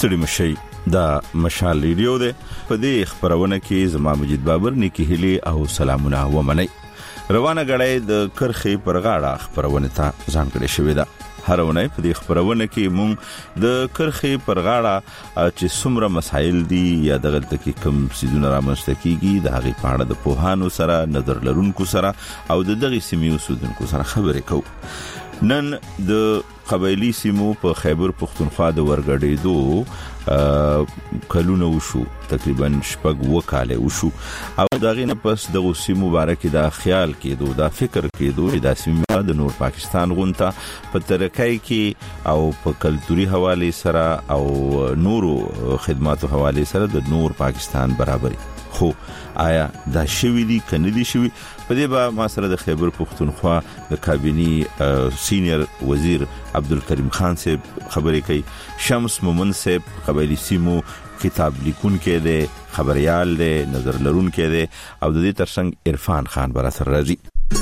ستړي مشي دا مشال ریډیو ده. په دې خبرونه کې زما مجید بابر نیکی هلي او سلامونه ومني. روانه غړې د کرخې پر غاړه خبرونه ته ځانګړې شوې ده. هرونه په دې خبرونه کې مونږ د کرخې پر غاړه چې څومره مسایل دي یا دغه کې کوم سيزونه رامنځته کیږي د هغې په اړه د پوهانو سره نظر لرونکو سره او د دغه سیمې اوسیدونکو سره خبرې کوو. نن د قبایلی سیمو په خیبر پختونخوا د ورګړېدو کلونه وشو، تقریبا شپږ وکاله وشو او دغه نه پس د سیمو مبارک د خیال کېدو د فکر کېدو د سیمه د نور پاکستان غونته په ترکای کې او په کلتوري حواله سره او نورو خدماتو حواله سره د نور پاکستان برابرۍ. خو آیا دا شوی دی کنه دی شوی؟ په دې با ما سره د خیبر پختونخوا د کابینی سینیئر وزیر عبدالکریم خان صاحب خبرې کوي. شمس مومن صاحب قبایلی سیمو کتاب لیکون کې دی، خبريال دی، نظر لرون کې دی او د دې ترڅنګ عرفان خان بر سره راځي.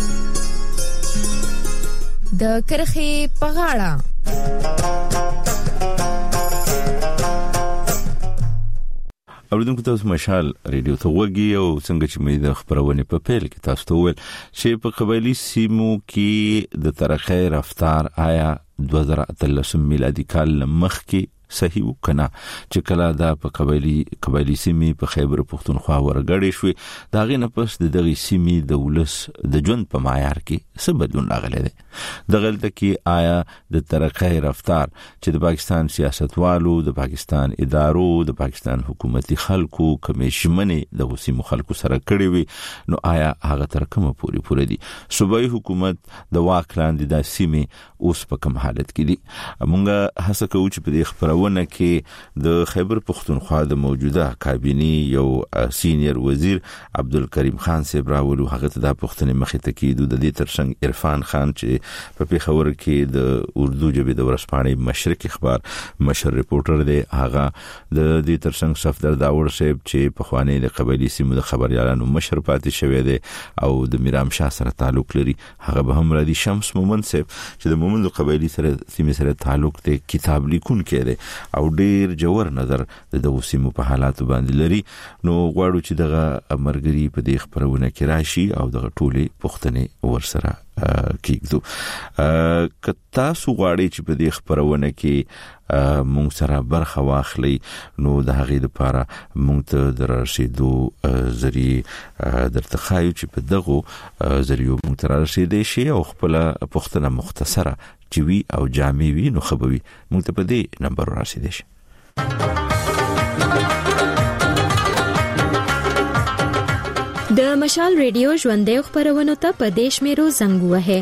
د کرخې په غاړه اوریدونکو تاسو مشال ریډیو ته وګورئ او څنګه چې مې د خبرونه په پیل کې تاسو ته ویل چې په قبایلی سیمو کې د ترقۍ رفتار آیا 2013 میلادي کال مخ کې صحیح وکنا چې کله دا په قبایلی سیمې په خیبر پختونخوا ورګړې شوې دا غي نه پس د دغه سیمې د ولس د ژوند په معیار کې څه بدلون راغلی دی. دغلته کې آیا د ترقۍ رفتار چې د پاکستان سیاستوالو، د پاکستان ادارو، د پاکستان حکومتي خلکو کمیشنمنې د سیمو خلکو سره کړی وي نو آیا هغه تر کومه پورې دي؟ صوبایي حکومت د واک لاندې د سیمې اوس په کوم حالت کې دي؟ مونږه هڅه کوو چې په دې خبرونه کې د خیبر پختونخوا د موجوده کابینی یو سینیئر وزیر عبدالکریم خان صاحب راولو. هغه ته د پښتنې مخې ته کېدو د دې ترڅنګ عرفان خان چې په پیښور کې د اردو ژبې د ورځپاڼې مشرق اخبار مشر ریپورټر دی، هغه د دې ترڅنګ صفدر داور صاحب چې په خوانی د قبایلی سیمو د خبريالانو مشر پاتې شوی دی او د میرام شاه سره تعلق لري، هغه به هم را دي. شمس مومن صاحب چې د مومن قبایلی سره سیمې سره تعلق دی، کتاب لیکون کې دی او ډیر جوړ نظر د سیمو په حالات باندې لري. نو غواړو چې دغه امرګری په دې خبرونه کې راشي او دغه ټولې پښتنې ورسره کېږدو. کتا سو غواړي چې په دې خبرونه کې مونږ سره برخه واخلي نو د هغې لپاره مونږ ته دررسیدو ذریعہ درته خایو چې په دغه ذریعہ مونږ ته رسیدې شي او خپل پښتنه مختصره چې وی او جامع وی نو خبوي مونږ ته په دې نمبر رسیدې شي. د مشال ریډیو ژوندې خبرونه ته په دیش میرو زنګ وهه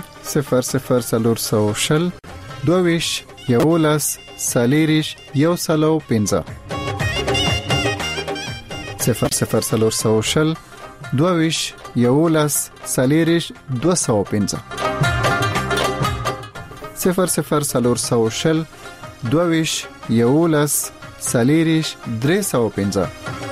0040 22 یولس سالیریش یو سلو پنځه 0040 22 یولس سالیریش 205 0040 22 یولس سالیریش 305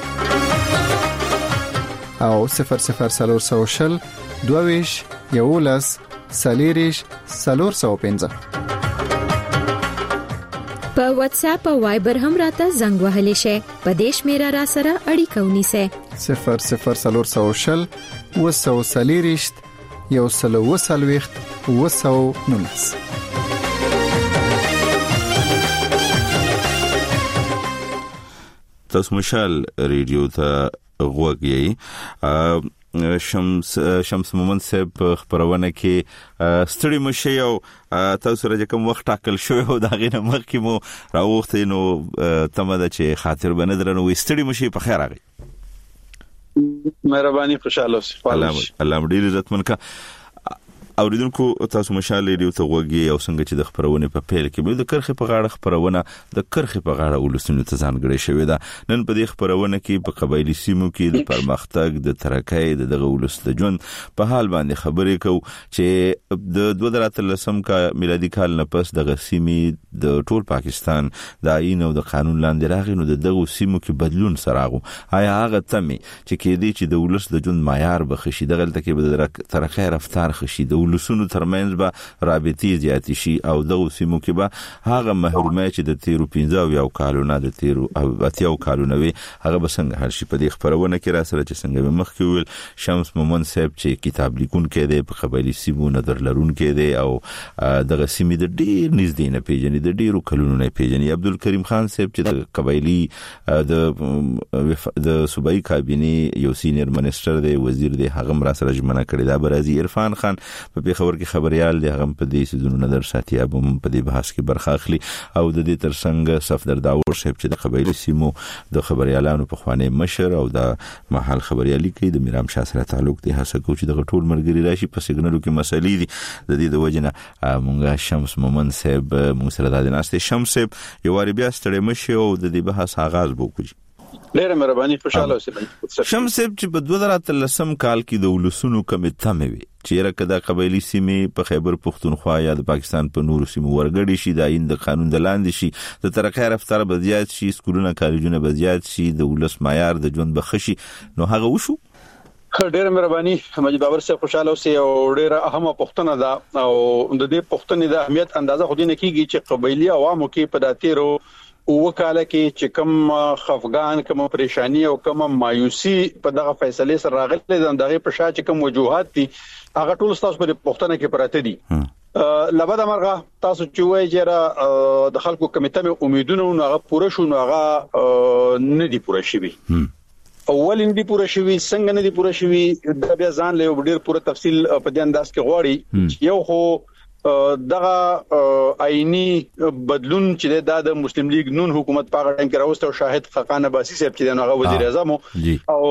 او 0040 22 یولس سالیریش 405 په واتس اپ او وایبر هم راته زنګ وهلی شي. په دیش میرا را سره اړیکه ونیسه 0040 وسو سالیریش یو سلو وسلويخت وسو نونس. تاسو مشال ریډیو ته غوږی. شمس مومن صاحب خبرونه کې ستړي مشه او تاسو راځه کوم وخت ټاکل شوی او دا غینه مخ کې مو راوخته نو تمه ده چې خاطر بنه درنو ستړي مشه په خیر راغی. مهرباني خوشاله اوسئ. الله دې عزتمن کا. اوریدونکو تاسو مشال ریډیو ته وګورئ او څنګه چې د خبرونه په پیل کې د کرخې په غاړه خبرونه د کرخې په غاړه ولسونو ته ځانګړې شوې ده. نن په دې خبرونه کې په قبایلی سیمو کې د پرمختګ د ترقۍ دغه ولس د ژوند په حال باندې خبرې کوو چې د 2013 کا میلادي کال نه پس دغه سیمې د ټول پاکستان د آئین او د قانون لاندې راغی نو دغه سیمو کې بدلون سراغو. آیا هغه تمه چې کې دي چې د ولس د ژوند معیار بخښي دغه تل کې به د ترقۍ رفتار خښي د ولسونو ترمنځ به رابطې زیاتې شي او د سیمو کې به هغه محرومه چې د 13 یو کالونه د 13 کالونه وي هغه به څنګه هر شي په دې خبرونه کې را سره چې څنګه مخکې ویل شمس مومن صاحب چې کتاب لیکون کې دی په قبایلی سیمو نظر لرون کې دی او دغه سیمې د ډیر نږدې نه پیژني د ډیرو کلونو نه پیژني عبدالکریم خان صاحب چې د قبایلی د صوبایي کابینه یو سینیئر منسٹر دی وزیر دی هغه مرا سره جمعنه کړی دا برازي عرفان خان په پیښور کې خبريال دی هغه په دې سيزونو نظر ساتي اب په دې بحث کې برخه اخلي او د دې ترڅنګ صفدر داور صاحب چې د قبایلی سیمو د خبريالانو په خوانه مشر او د محل خبريالي کې د میرام شاه سره تعلق دی هڅه کوي چې د ټول مرګري راشي په سیګنالو کې مسلې دي د دې د وجنه مونږه شمس مومن صاحب مونږ سره د ناشته شمس صاحب یو واری بیا ستړي مشه او د دې بحث آغاز وکړي ډېر مهرباني خوشاله اوسئ شمس صاحب چې په 2013 کال کې د ولسونو کمیټه مې وي چې راکدا قبایلی سیمې په خیبر پختونخوا یا د پاکستان په نورو سیمو ورګړي شي د آئین د قانون د لاندې شي د ترقۍ رفتار بزیات شي سکولونه کالجونه بزیات شي د ولس معیار د ژوند بخشي نو هغه وشو ډېر مهرباني مجید باور صاحب خوشاله اوسئ او ډېر اهمه پښتنه ده او د دې پښتنې د اهمیت اندازه خو دې نه کیږي چې قبایلی عوامو کې په داتیرو وکاله کې چې کوم خفقان کوم پریشانی او کوم مایوسی په دغه فیصله سره راغلي دغه په شا چې کوم وجوهات دي هغه ټول تاسو په پښتنه کې پراته دي لبدا مرغه تاسو چې وایي چې د خلکو کمیټه مې امیدونه هغه پوره شو هغه نه دي پوره شوی اول نه دي پوره شوی څنګه نه دي پوره شوی د بیا ځان له ډیر پوره تفصیل په دې انداز کې غواړي یو خو دغه آئینی بدلون چې د مسلم لیگ نون حکومت په اړه کې راوستو شاهد خقان عباسی صاحب چې دغه وزیر اعظم او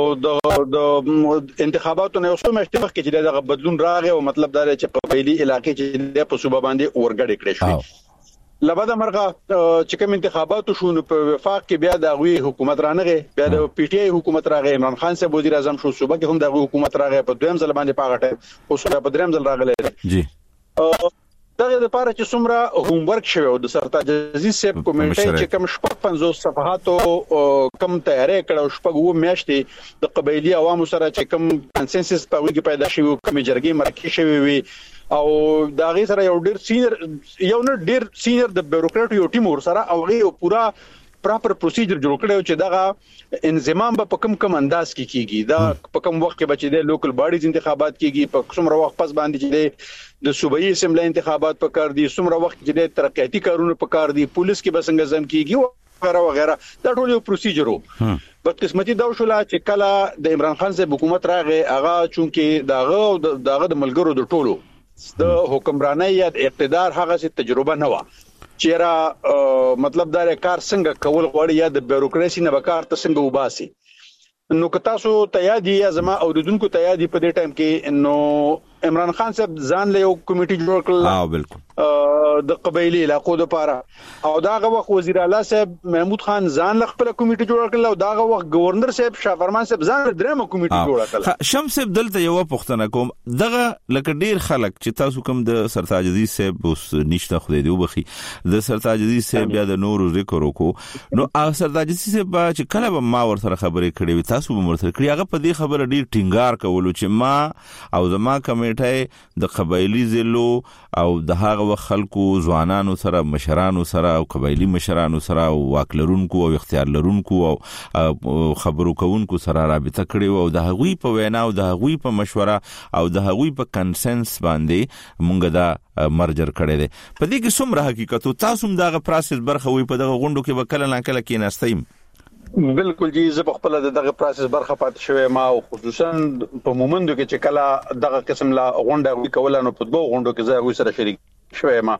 د انتخاباتو نه اوسه مشتبه کې چې دغه بدلون راغی او مطلب دا چې قبایلی علاقې چې په صوبه باندې ورګړې کړې شوې لبدا مرغه چې کوم انتخاباتو شو په وفاق کې بیا د غوي حکومت رانغه بیا د پی ټ آی حکومت راغی عمران خان صاحب وزیر اعظم شو صوبه کې هم د حکومت راغی په دویم ځل باندې پاغټه او صوبه په دریم ځل راغله جی دغه لپاره چې څومره هوم ورک شوی او د سرتاج عزیز صاحب کمیټه چې کوم 50 صفحاتو کم تیاری کړو شپږ میاشتې د قبایلی عوامو سره چې کوم کنسنسس په وګړي پیدا شوی کوم جرګې مرکه شوی وي او دا غي سره یو ډیر سینیئر د بیوروکرات یو ټیم ور سره او غي پورا پراپر پروسیجر جوړ کړو چې دغه انضمام په کوم انداز کې کیږي دا په کوم وخت کې بچي د لوکل باډیز انتخابات کیږي په څومره وخت پس باندې چې د صوبایي اسمبلی انتخابات په کار دي څومره وخت کې د ترقیاتي کارونه په کار دي پولیس کې بسنګ زم کیږي او وغیرہ دا ټول یو پروسیجر وو په قسمتي دا شو چې کله د عمران خان صاحب حکومت راغی هغه چونکې دغه د ملګرو د ټولو د حکمرانۍ یا اقتدار هغه تجربه نه و چیرې مطلب دا کار څنګه کول غواړي یا د بیوروکراسي نه وکړ ته څنګه وباسي نو که تاسو تیادی یا زما اوریدونکو تیادی په دې ټایم کې نو عمران خان صاحب ځان له یو کمیټي جوړ کړل بالکل د قبایلی علاقو لپاره او داغه وخت وزیر اعلی صاحب محمود خان ځان له خپل کمیټي جوړ کړل او داغه وخت گورنر صاحب شاه فرمان صاحب ځان له درېمه کمیټي جوړ کړل شمس صاحب دلته یو پښتنه کوم دغه لکه ډیر خلک چې تاسو کوم د سرتاج عزیز صاحب اوس نشته خو دې وبخي د سرتاج عزیز صاحب بیا د نورو ذکر وکړو نو سرتاج عزیز صاحب چې کله به ما ور سره خبرې کړې تاسو به مرسته کړی هغه په دې خبره ډیر ټینګار کولو چې ما او زما کمیټه د قبایلی ضلعو او د هغه خلکو ځوانانو سره مشرانو سره او قبایلی مشرانو سره او واکلرونکو او اختیار لرونکو او خبرو کوونکو سره رابطه کړې او د هغوی په وینا او د هغوی په مشوره او د هغوی په کنسنس باندې مونږ دا مرجر کړی دی په دې کې څومره حقیقت او تاسو هم دغه پروسس برخه وي په دغه غونډو کې وکړه نه کله کې نستیم بالکل جی زه په خپل دغه پروسس برخه پات شوی ما او خصوصا په مومندو کې چې کله دغه قسم لا غونډه وکول نو په دوه غونډو کې زه سره شریک شوی ما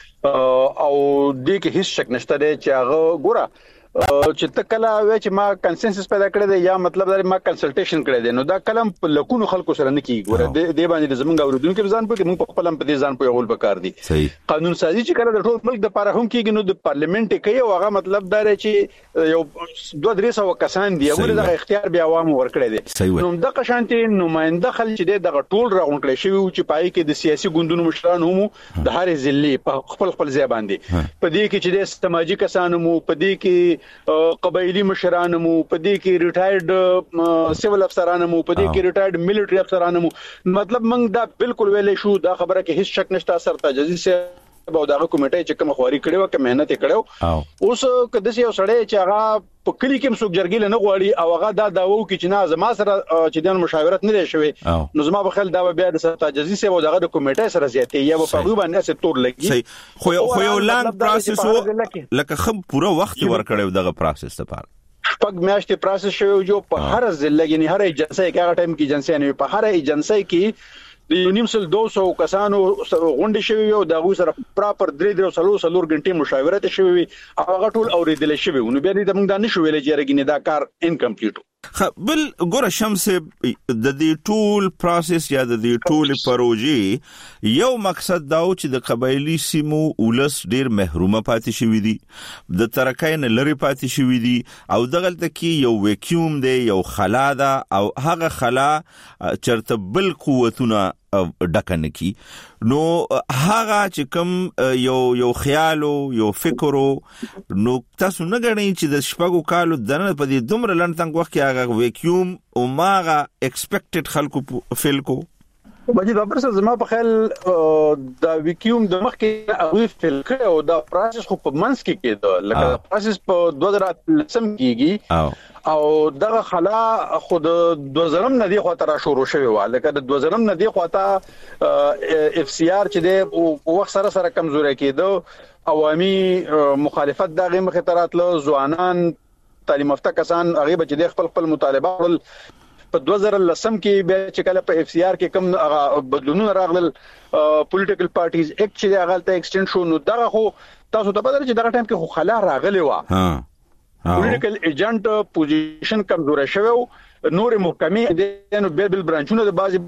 او دې کې هیڅ شک نشته چې هغه ګوره چې تکلا وای چې ما کنسنسس پیدا کړی دی یا مطلب دا ما کنسلټیشن کړی دی نو دا کلم په لکونو خلکو سره نه کیږي ګوره د باندې زمونږ اوریدونکو ځان په موږ په خپل په دې ځان په یو وکړ دي قانون سازي چې کله د ټول ملک د لپاره هم کیږي نو د پارلیمنت کې یو هغه مطلب دا چې یو 2-300 کسان دی ولې د اختیار بیا عوام ورکړی دی نو د قشانتي نماینده خل چې د ټول راغونکړي شوی چې پای کې د سیاسي ګوندونو مشران هم د هر ضلع په خپل ځای باندې په دې کې چې د سماجی کسانو مو په دې کې کې قبایلی مشران مو، په دې کې ریټایرډ سیول افسران مو، په دې کې ریټایرډ ملټری افسران مو. مطلب موږ دا بالکل ویلې شو دا خبره کې هیڅ شک نشته سرتاجزي سه او دغه کمیټه چې کوم خواري کړي او کوم مهنت کړي اوس کده سي سړی چې هغه په کلی کې مسوک جرګیل نه غواړي او هغه دا داوو کې چې نه زما سره چې د مشاورت نه شوي نو زما په خل دا بیا د سرتاجزي سه او دغه کمیټه سره زیاتې یا په هغه باندې څه تور لګي خو یو لانګ پروسس لکه خم پوره وخت ورکړیو دغه پروسس لپاره شپږ میاشتې پروسس شوی جو په هر ځل یعنی هر ایجنسی کې هغه ټایم کې ایجنسی نه په هر ایجنسی کې د یونیمسل 200 کسانو غونډه شوی او دغه سره پراپر 3 غنټې مشاورت شوی او هغه ټول اوریدل شوی نو بیا دې موږ دا نشو ویل چې رګینه دا کار انکمپلیټ بل ګوره شمس د دې ټول پروسس یا د دې ټول پروژې یو مقصد دا و چې د قبایلی سیمو ولس ډیر محرومه پاتې شوی دي د ترکاین لری پاتې شوی دي او دغلته کې یو ویکیوم دی یو خلا ده او هغه خلا چرته بل قوتونه ډکنه کی نو هغه چې کوم یو خیالو یو فکرو نو تاسو نه غنئ چې د شپږو کالو دنه په دې دومره لنډ وخت کې هغه ویکیوم او ماغه ایکسپیکټډ خلکو فیل کو مجید بابر سره زما په خیال دا ویکیوم د مخ کې هغه فیل کړو او دا پروسس خو په منځ کې کېده لکه پروسس په 2013 کېږي او دغه خلا خود 2000 نه دی خواته را شروع شوی و لکه د 2000 نه دی خواته اف سی آر چې د وخت سره کمزوري کېده عوامي مخالفت دغه مخاطرات له ځوانان تعلیم یافته کسان هغه بچ د خپل مطالبه په 2010 کې به چې کله په اف سی آر کې کوم بدلونونه راغلل پولیټیکل پارټیز اکټ چې هغه ته ایکسټند شو نو دغه خو تاسو ته پته چې دغه ټایم کې خو خلا راغلی و پولیټیکل ایجنټ پوزیشن کمزور شوی نور محکمې د نو بیل برانچونو د بازي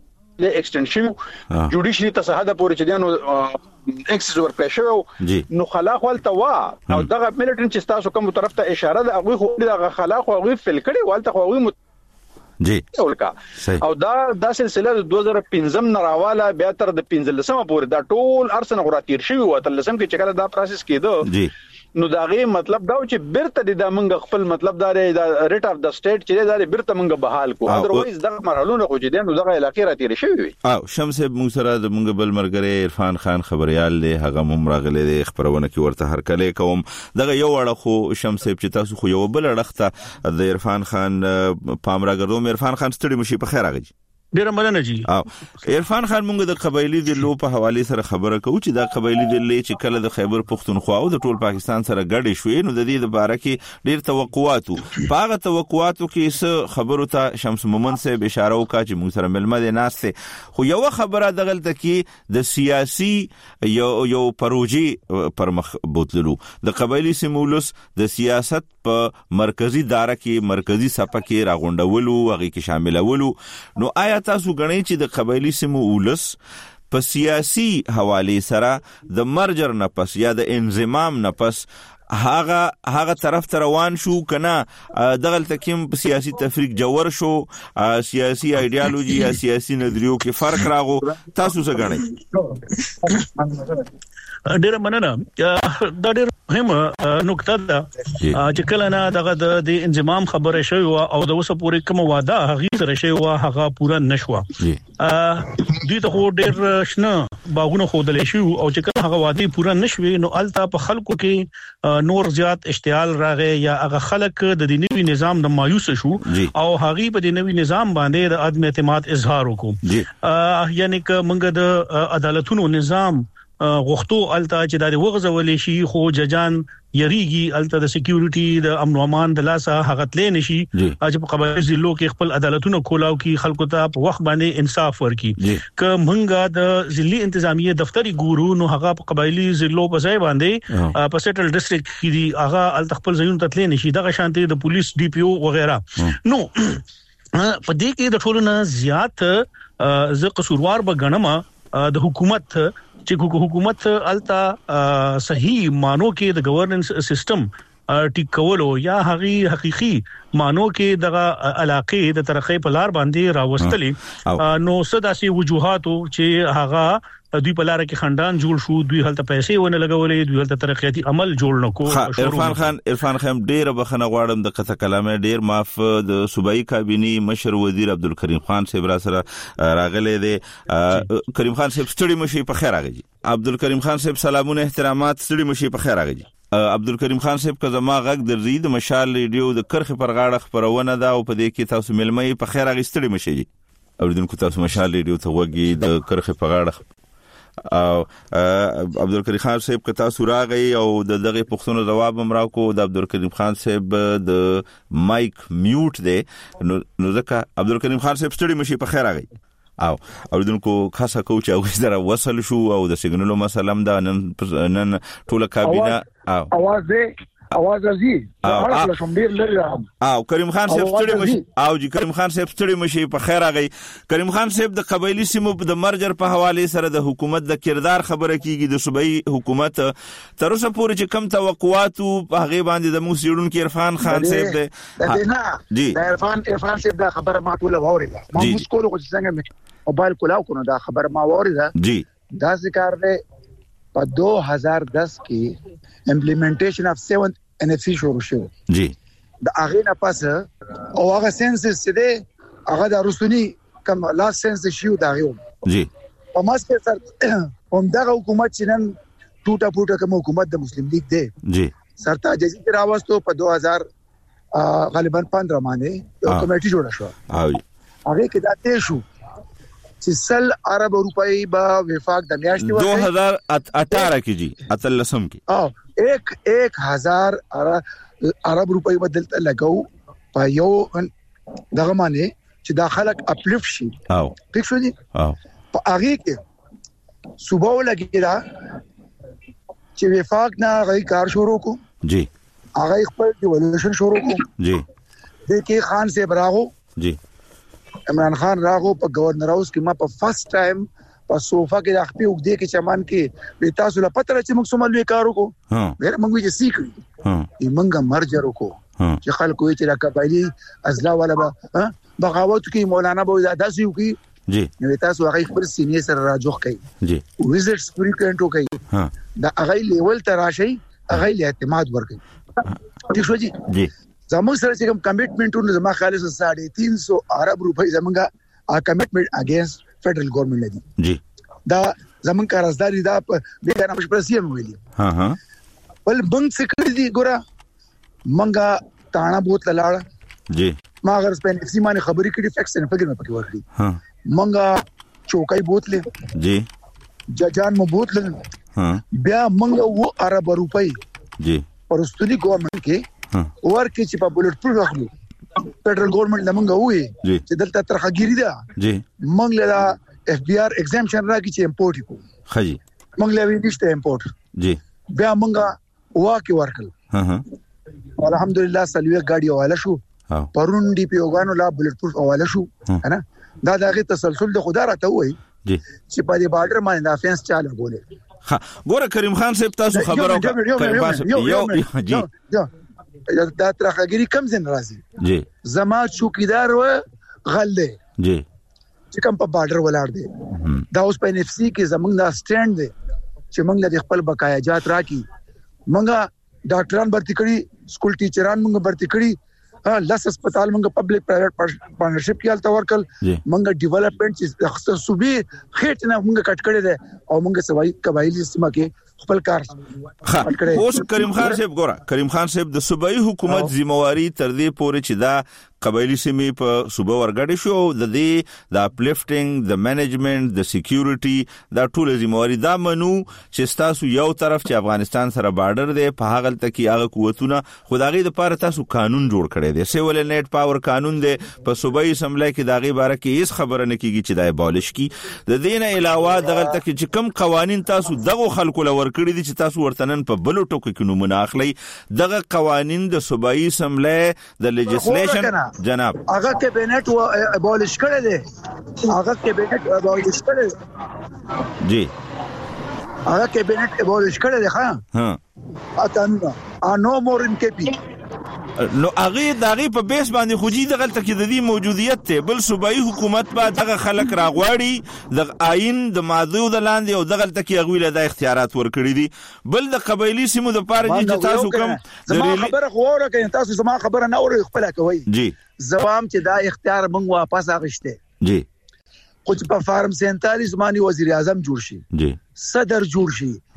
د ایکسټنشن جوډیشري تصحیح پورې چې دنو اکسس ورکړ شوی نو خلا خپلته وا او دغه ملټری چې تاسو کوم طرف ته اشاره ده هغه خو دغه خلا خو هغه فل کړي والته خو هغه جی او دا سلسله د 2015 نه راواله بیا تر د 15 پورې دا ټول ارسنه غوړاتیر شوی و تر لسم کې چې کله دا پروسس کېده جی نو داغه مطلب دا چې بیرته د منګ خپل مطلب دا ریټ اف د سټیټ چې دا بیرته منګ بحال کو اذروایز دا مرحلونه خو چې نو دغه علاقې را تیر شوی وي او شمس موږ سره د منګ بل مرګره عرفان خان خبريال له هغه ممرغله د خبرونه کې ورته هر کله کوم دغه یو وړه خو شمس چې تاسو خو یو بل اړخته د عرفان خان پامراګردو عرفان خان ستړي مشي په خیر راغی ډیر مننه جی او عرفان خان موږ د قبایلی د لو په حواله سره خبره کوو چې دا قبایلی د لې چې کله د خیبر پختونخوا او د ټول پاکستان سره ګډې شوې نو د دې لپاره کې ډیر توقعاتو پاغه توقعاتو کې څه خبرو ته شمس مومن صاحب اشاره وکړه چې موږ سره ملمه ناشته خو یو خبره دغلته کې د سیاسي یو پروژې پر مخ بوتللو د قبایلی سیمولس د سیاست په مرکزی دایره کې مرکزی صفه کې راغونډولو هغه کې شاملولو نو آیا تاسو غنئ چې د قبایلی سیمو ولس په سیاسي حواله سره د مرجر نه پس یا د انضمام نه پس هغه طرف ته روان شو کنه دغه تکیم په سیاسي تفریق جوړ شو سیاسي ایدئولوژي یا سیاسي نظریو کې فرق راغو تاسو څه غنئ ډیر مننه دا ډیر مهمه نقطه ده چې کله نه دغه د انضمام خبره شوی او د اوسه پورې کوم واده هغه سره شوی هغه پورا نشو دوی ته ډیر شنه باغونه خودلې شو او چې کله هغه واده پورا نشوي نو الته په خلکو کې نور زیات اشتعال راغی یا هغه خلک د دینی نظام د مایوس شو او هغه په دینی نظام باندې د عدم اعتماد اظهار وکړو یعنی که موږ د عدالتونو نظام غوښتو الته چې د وغځولې شي خو ججان یریږي الته د سکیورټي د امن او امان د لاسه هغه تلې نشي چې په قبایلی ضلعو کې خپل عدالتونو کولاو کې خلکو ته په وخت باندې انصاف ورکړي که مونږه د ضلعي انتظامیه دفتری ګورو نو هغه په قبایلی ضلعو په ځای باندې په سیټل ډیسټریکټ کې هغه الته خپل ځایونو ته تلې نشي دغه شانتي د پولیس ډي پی او وغیرہ نو په دې کې د ټولو نه زیات ز قصوروار بغنما د حکومت چې حکومت التا صحیح مانو کې د گورننس سیستم ټیکولو یا حقيقي مانو کې دغه علاقې د ترقې په لار باندې راوستلې نو صداسي وجوهاتو چې هغه دوی په لار کې خندان جوړ شو دوی هلته پیسې ونه لګولې دوی هلته ترقیاتي عمل جوړ نکو عرفان خان ډیر بخنه غواړم د قصه کلامه ډیر معاف د صوبایي کابینه مشر وزیر عبدالکریم خان صاحب را سره راغله دي کریم خان صاحب ستړي مشي په خیر راغی عبدالکریم خان صاحب سلامونه احترامات ستړي مشي په خیر راغی عبدالکریم خان صاحب که زما غږ درځي د مشال ریډیو د کرخ پر غاړه خبرونه دا او په دې کې تاسو ملمي په خیر راغستړي مشي اوریدونکو تاسو مشال ریډیو ته وګي د کرخ په غاړه او عبدالکریم خان صاحب که تاسو راغی او دغه پښتنو جواب هم راکو د عبدالکریم خان صاحب د مایک میوټ دی نو ځکه عبدالکریم خان صاحب ستړي مشي په خیر راغی او اوریدونکو خاصه کوچ او سره وصل شو او د سیګنالو مسلم دا نن ټوله کابینه اواز ازي هغه کوم ډیر لري او کریم خان صاحب ستړي مشي او جی کریم خان صاحب ستړي مشي په خیر راغی کریم خان صاحب د قبایلی سیمو د مرجر په حواله سره د حکومت د کردار خبره کیږي د صوبایي حکومت تر اوسه پورې چې کم توقعات په هغه باندې د موسیړون کې عرفان خان صاحب دی جی عرفان صاحب دا خبره ما ټول ووريده ما مسکول خو څنګه موبایل کولاو کنه دا خبره ما ووريده جی دا ذکر له په 2010 کې implementation of 7th NFC شروع شو جی د هغه نه پس او هغه سنسس چې دی هغه د روسونی کوم لاست سنسس شو دا یو جی په ماسکه سره هم دغه حکومت چې نن ټوټه کوم حکومت د مسلم لیگ دی جی سرتا جزیره راوستو په 2000 غالبا 15 باندې یو کمیټي جوړه شو هغه کې دا ته شو چې سل عرب روپۍ با وفاق د میاشتې 2018 کې جی اتلسم کې 1000 عرب روپۍ بدلته لګاو په یو دغه معنی چې داخلك اپلیفټ شي او پک شو دي په هغه کې صبح ولګیدا چې وفاق نه غي کار شروع کو جی هغه خپل ډیولوشن شروع کو جی د کې خان سے براغو جی عمران خان راغو په گورنر هاوس کې ما په فرست ټایم په صوفا کې د خپل وګدې کې چمان کې به تاسو لا پته چې موږ سملوي کار وکړو غیر موږ یې سیکړو موږ مرجر وکړو چې خلکو یې چې را قبایلی ازلا ولا بغاوت کې مولانا به داسې وکړي جی نو تاسو هغه خپل سینې سره راجوخ کړئ جی ویزټس فریکوئنټ وکړئ دا هغه لیول ته راشي هغه له اعتماد ورکړي ٹھیک شو جی زموږ سره چې کوم کمټمنټونه زما خالص 350 عرب روپۍ زمونږه کمټمنټ اگینست فدرل ګورنمنت لدی جی دا زمون قرضداري دا به نه مشپرسیم ویلي بل بنک سکړی دی ګوره منګه تانا بوت لاړه جی ما اگر سپین اف سی باندې خبرې کړي فیکس نه پکې نه پکې ورکړي منګه چوکای بوتله جی ججان مو بوتله بیا منګه و عرب روپۍ جی پرستونی ګورنمنت کې ورکه چې په بولټ پروف اخلو فدرل ګورنمنت لمنګه وې چې دلته ترخګيري ده جی منګ له اف بي ار ایگزامشن راکې چې امپورټ کو خجی منګ له وینځته امپورټ جی بیا منګه واکه ورکل الحمدلله سلوي گاډي حواله شو پرون دی پیوګانو لا بولټ پروف حواله شو ہے نا دا دغه تسلسل د خدا راته وای جی چې په دې بارډر باندې د افنس چاله بوله ګوره کریم خان صاحب تاسو خبرو یو جی دا ترخګيري کم زین راځي جی زما چوکیدار و غلې جی چې کوم په بارډر ولاړ دی دا اوس په ان اف سي کې زمونږ دا سټاند دی چې موږ د خپل بقایاجات راکې موږ ډاکټران برتی کړي سکول ټیچران موږ برتی کړي لاس هسپتال موږ پبلک پرایویټ پارتنرشپ کې الته ورکل موږ ډیولپمنٹ چې صوبې خېټ نه موږ کټ کړي دي او موږ سوای قبایلی سیمه کې خپل کار اوس کریم خان صاحب ګوره کریم خان صاحب د صوبایي حکومت ذمہواری تر دې پورې چې دا قبایلی سیمې په صوبه ورګړې شو د دې د اپلیفټینګ د منیجمنت د سکیورټي دا ټول ذمہواری دا منو چې تاسو یو طرف چې افغانستان سره بارډر دی په هغه تل هغه قوتونه خدایي د پاره تاسو قانون جوړ کړی دی سیول نیټ پاور قانون دی په صوبایي اسمبلی کې داغي باره کې هیڅ خبره نه کیږي چې دا ابالش کی د دې نه علاوه دغه تل چې کم قوانين تاسو دغه خلکو لور کړی دي چې تاسو ورتنن په بلو ټکو کې نمونه اخلي دغه قوانين د صوبایي اسمبلی د لیجسلیشن جناب هغه کابینټ و ابالش کړی دی هغه کابینټ ابالش کړی جی هغه کابینټ ابالش کړی دی ها قانون نو مور ان کې پی نو هغه دغه په بیس باندې خوجي دغه تکي د دې موجودیت ته بل صوبایي حکومت به دغه خلک راغواړي د آئین د ماده د لاندې او دغه تکي غویله د اختیارات ورکړي دي بل د قبایلی سیمو د پاره چې تاسو کوم زما خبره خوره کوي تاسو زما خبره نه اوري خپل کوي جی زوام چې دا اختیار موږ واپس اغشته جی خو چې په فارم 47 باندې وزیر اعظم جوړ شي جی صدر جوړ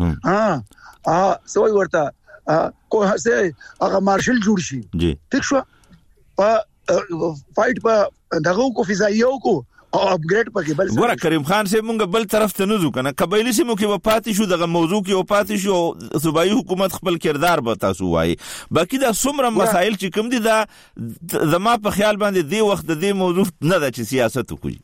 شي سوي ورته کو هسه هغه مارشل جوړ شي جی ٹھیک شو په فایټ په دغه کو فضائیو کو او اپګریډ پکې بل ګوره کریم خان صاحب مونږ بل طرف ته نزو کنه قبایلی سیمو کې وپاتې شو دغه موضوع کې وپاتې شو صوبایي حکومت خپل کردار به تاسو وایي باقي دا څومره مسایل چې کوم دي دا زما په خیال باندې دی وخت د دې موضوع نه د سیاست کوي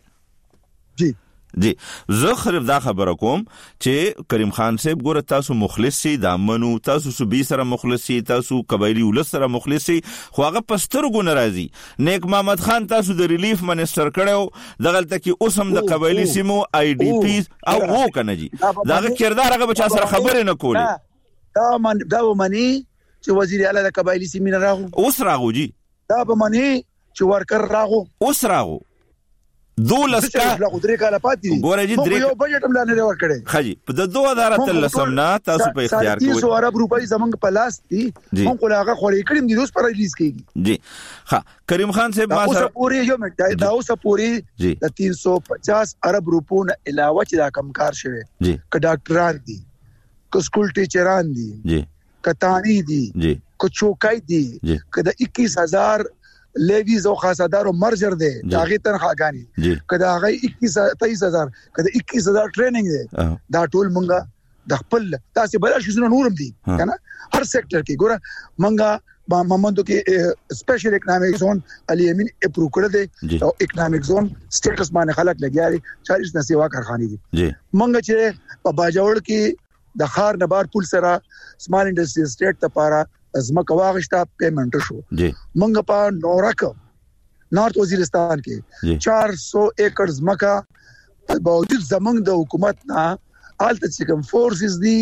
جی زه خراب دا خبره کوم چې کریم خان صاحب ګوره تاسو مخلص سي د امنو تاسو صوبې سره مخلص سي تاسو قبایلی ولس سره مخلص سي خو هغه پسترګو ناراضي نیک محمد خان تاسو د ریلیف منسٹر کړو دغلته کې اوسم د قبایلی سیمو آی ډی پی او وو کنه جی داغه کردار هغه بچا سره خبرې نه کولې دا ومني چې وزیر اعلی د قبایلی سیمې نه راغو اوس راغو جی دا ومني چې ورکر راغو اوس راغو دولس کا غدري کاله پاتې ګوره جی درې یو بجټ هم نه ور کړي خجی په 2013 نه تاسو په اختیار کوئ 300 ارب روپۍ زمنګ په لاس دي مونږ کو لاغه خوري کړم دي روز پر ریلیز کیږي جی ها کریم خان صاحب ما سره پوری یو منټ دا اوس پوری د 350 ارب روپو نه علاوه چې دا کمکار شوه جی ک ډاکټران دي ک سکول ټیچران دي جی ک تانی دي جی ک چوکای دي ک د 21000 لیویز او خاصدار او مرجر دي داغه تنخواګانی کدا هغه 23000 کدا 21000 ټریننګ دي دا ټول مونږه د خپل تاسو بل شي نورم دي کنه هر سېکټر کې ګوره مونږه مامندو کې سپیشل اکونومیک زون علي امین اپروو کړل دي او اکونومیک زون سټیټس باندې خلک لګیاري 40 نه سیوا کارخانه دي مونږ چې په باجوړ کې د خار نبار پول سره سمال انډستری سټیټ ته پاره ازمکه واغشتا پیمنٹ شو منګ په نورک نارت وزیرستان کې 400 ایکڑ زمکه په باوجود زمنګ د حکومت نه آلته چې کوم فورسز دي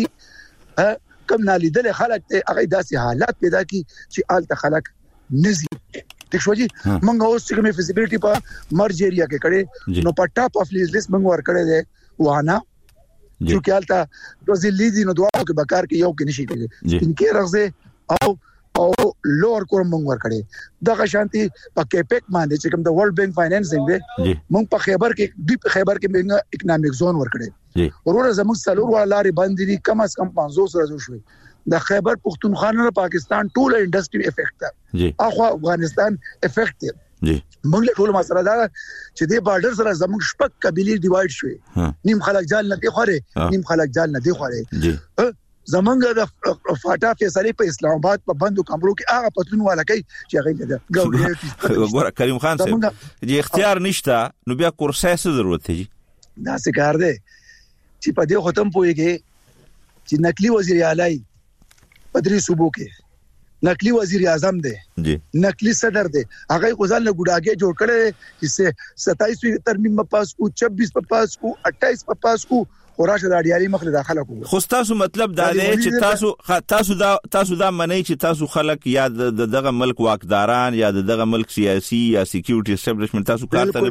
کم نالیدل خلک ته هغه داسې حالات پیدا کی چې آلته خلک نزي ټیک شو جی منګ اوس چې کوم feasibility په مرج ایریا کې کړي نو په ټاپ اف لیست منګ ور کړي دي وانه چې آلته د زلیدي نو دواو کې بکار کې یو کې نشي کېږي انکه رغزه او لوور کورم ور کړي دغه شانتي په کېپک باندې چې کوم د ورلد بانک فاینانسینګ دی مونږ په خیبر کې موږ اکونومیک زون ور کړي ورور زموږ سلور ولاري باندې کم از کم 500 سره شوي د خیبر پختونخوا نه پاکستان ټول انډستری افیکټ دی اخو افغانستان افیکټ دی موږ له ټول مسله دا چې د بارډر سره زموږ شپک قبيله ډیوایډ شوي نیم خلک جال نه دی خوره نیم خلک جال نه دی خوره زمونږ د فاټا فیصله په اسلام آباد په بندو کمرو کې هغه پتلون والا کوي چې هغه د ګوره کریم خان صاحب چې اختیار نشته نو بیا کورسه څه ضرورت دی دا څه کار دی چې په دې ختم پويږي چې نقلي وزیر اعلی پدری صوبو کې نقلي وزیر اعظم دی جی نقلي صدر دی هغه غزل له ګډاګه جوړ کړي چې 27 ترمیم په پاس کو 26 په پاس کو 28 په پاس کو وراشه د اړیالي مخله داخله کوو خو تاسو مطلب دا دی چې تاسو دا منئ چې تاسو خلک یا دغه ملک واکداران یا دغه ملک سیاسي یا سکیورټي اسټابلیشمنت تاسو کارته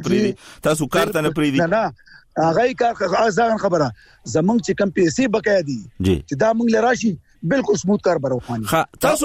نه پریدي نه هغه کار ځان خبره زمونږ چې کم پیسې بقایا دي چې دا مونږ لراشي بالکل سموث کار بروخاني تاسو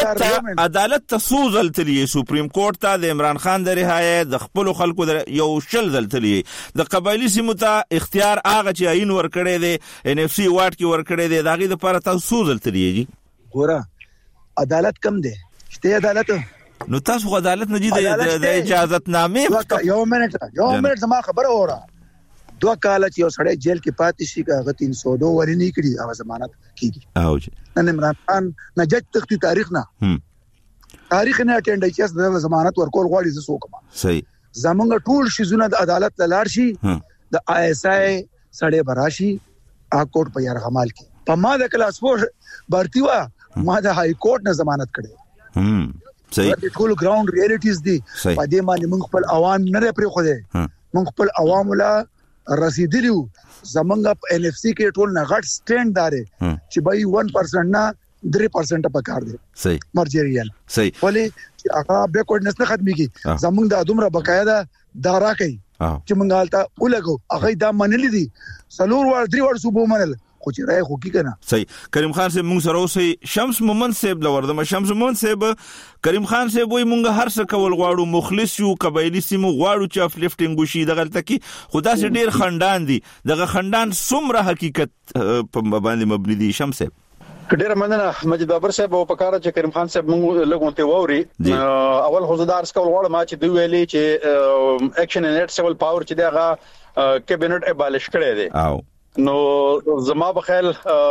عدالت تسوزل تلی سپریم کورټ ته د عمران خان د رهایی د خپل خلکو یو شل دلتلی د قبایلی سیمو ته اختیار هغه چې عین ور کړی دی ان اف سی واټ کې ور کړی دی داغه د لپاره تاسو سوزل تلی جی ګوره عدالت کم دی شته عدالت نو تاسو عدالت نه دي د اجازت نامې یو منټ زما خبره وره 2 کال چې یو سړی جیل کې پاتې شي هغه 302 ورنی کړي هغه ضمانت کیږي او چې نن عمران خان نه جج تختی تاریخ نه نه اټینډ چې د ضمانت ورکول غواړي زه سوکم صحیح زمونږ ټول شیزونه د عدالت لاړ شي د آی اس آی سړی براشي اکوټ په يرغمال کې په ما د کلاس 4 بارتي وا ما د های کورټ نه ضمانت کړي صحیح د ټول ګراوند ریالیټیز دي په دې باندې موږ خپل عوام نه پرې خو دي موږ خپل عوام لا رسیدلیو زمونږ په ان اف سی کې ټول نه غټ سټینډ داري چې بای 1% نه 3% په کار دي صحیح مرجریال صحیح ولی هغه بیکورډنس نه ختمي کی زمونږ د ادمره بقایا دا راکې چې مونږ حالت ولګو هغه دا منلې دي سلور ور 3 ور صوبو منل خو چې راي خو کی کنه صحیح کریم خان صاحب مونږ سره اوسې شمس مومن صاحب لوردم شمس مومن صاحب کریم خان صاحب وي مونږ هر څه کول غواړو مخلص یو قبایلی سیمو غواړو چې افلیفټینګ وشي دغه تکي خدا سي ډیر خندان دي دغه خندان څومره حقیقت په باندې مبني دي شمس صاحب ډیر مننه مجید بابر صاحب او پکاره چې کریم خان صاحب مونږ لګونته ووري اول خزدار سکول غواړم چې دوی ویلي چې اکشن ان ایټ سیول پاور چې دغه کابینټ ابالش کړی دی نو زما بخیل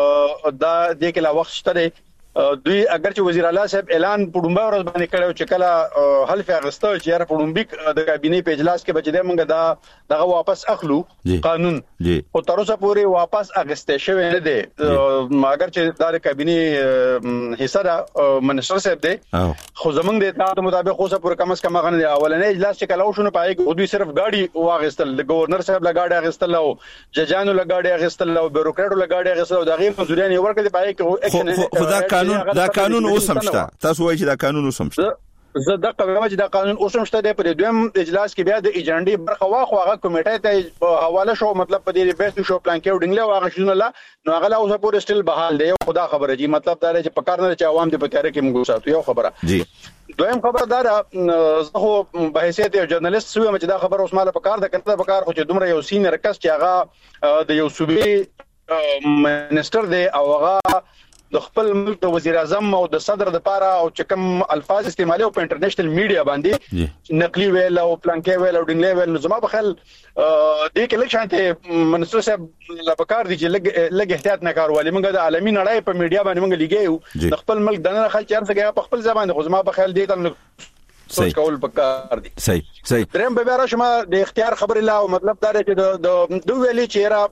دا د کله وخت شته دوی اگر چې وزیر اعلی صاحب اعلان پډومبا ورځ باندې کړو چې کله حلف اغسطو چې را پډومبیک د کابینې په اجلاس کې بچی دی موږ دغه واپس اخلو قانون او تر اوسه پورې واپس اغسته شوی نه دی اگر چې د کابینې حصہ د منسٹر صاحب دی خو زمونږ د اطلاعات مطابق اوسه پورې کم از کم غنه اولنې اجلاس چې کله وشو نه پای کې دوی صرف گاډي واغستل د گورنر صاحب لا گاډي اغستل او ججانو لا گاډي اغستل او بیوروکراټو لا گاډي اغستل او دغه مزوريان ورکړي پای کې اکشن دا قانون اوسم شته تاسو وایئ چې دا قانون اوسم شته زه د قومه چې دا قانون اوسم شته د پر دویم اجلاس کې بیا د ایجنډي برخه واخو هغه کمیټه ته حواله شو مطلب په دې بیس شو پلان کې وډینګ له واغ شونه لا نو هغه لا اوسه پورې سټیل بحال دی خدا خبره جی مطلب دا چې پکار نه چې عوام دې په تیار کې موږ ساتو یو خبره جی دویم خبردار زه خو په حیثیت یو جرنالست سوی چې دا خبر اوس مال پکار د کنده پکار خو چې دومره یو سینیئر کس چې هغه د یو صوبې منسٹر دی او هغه د خپل ملک د وزیر اعظم او د صدر د پاره او چې کوم الفاظ استعمالي او په انټرنیشنل میډیا باندې نقلي ویل او پلانکې ویل او ډینګ ویل نو زما په خیال دې کې لږ شانته منسٹر صاحب لپاره دي چې لږ احتیاط نه کاروالي موږ د عالمي نړۍ په میډیا باندې موږ لګیو د خپل ملک دنه خلک چارڅه په خپل ځبان خو زما په خیال دې ته سوچ کول پکار دي صحیح دریم به بیا شما د اختیار خبر لا او مطلب دا چې د دوه ویلي چې را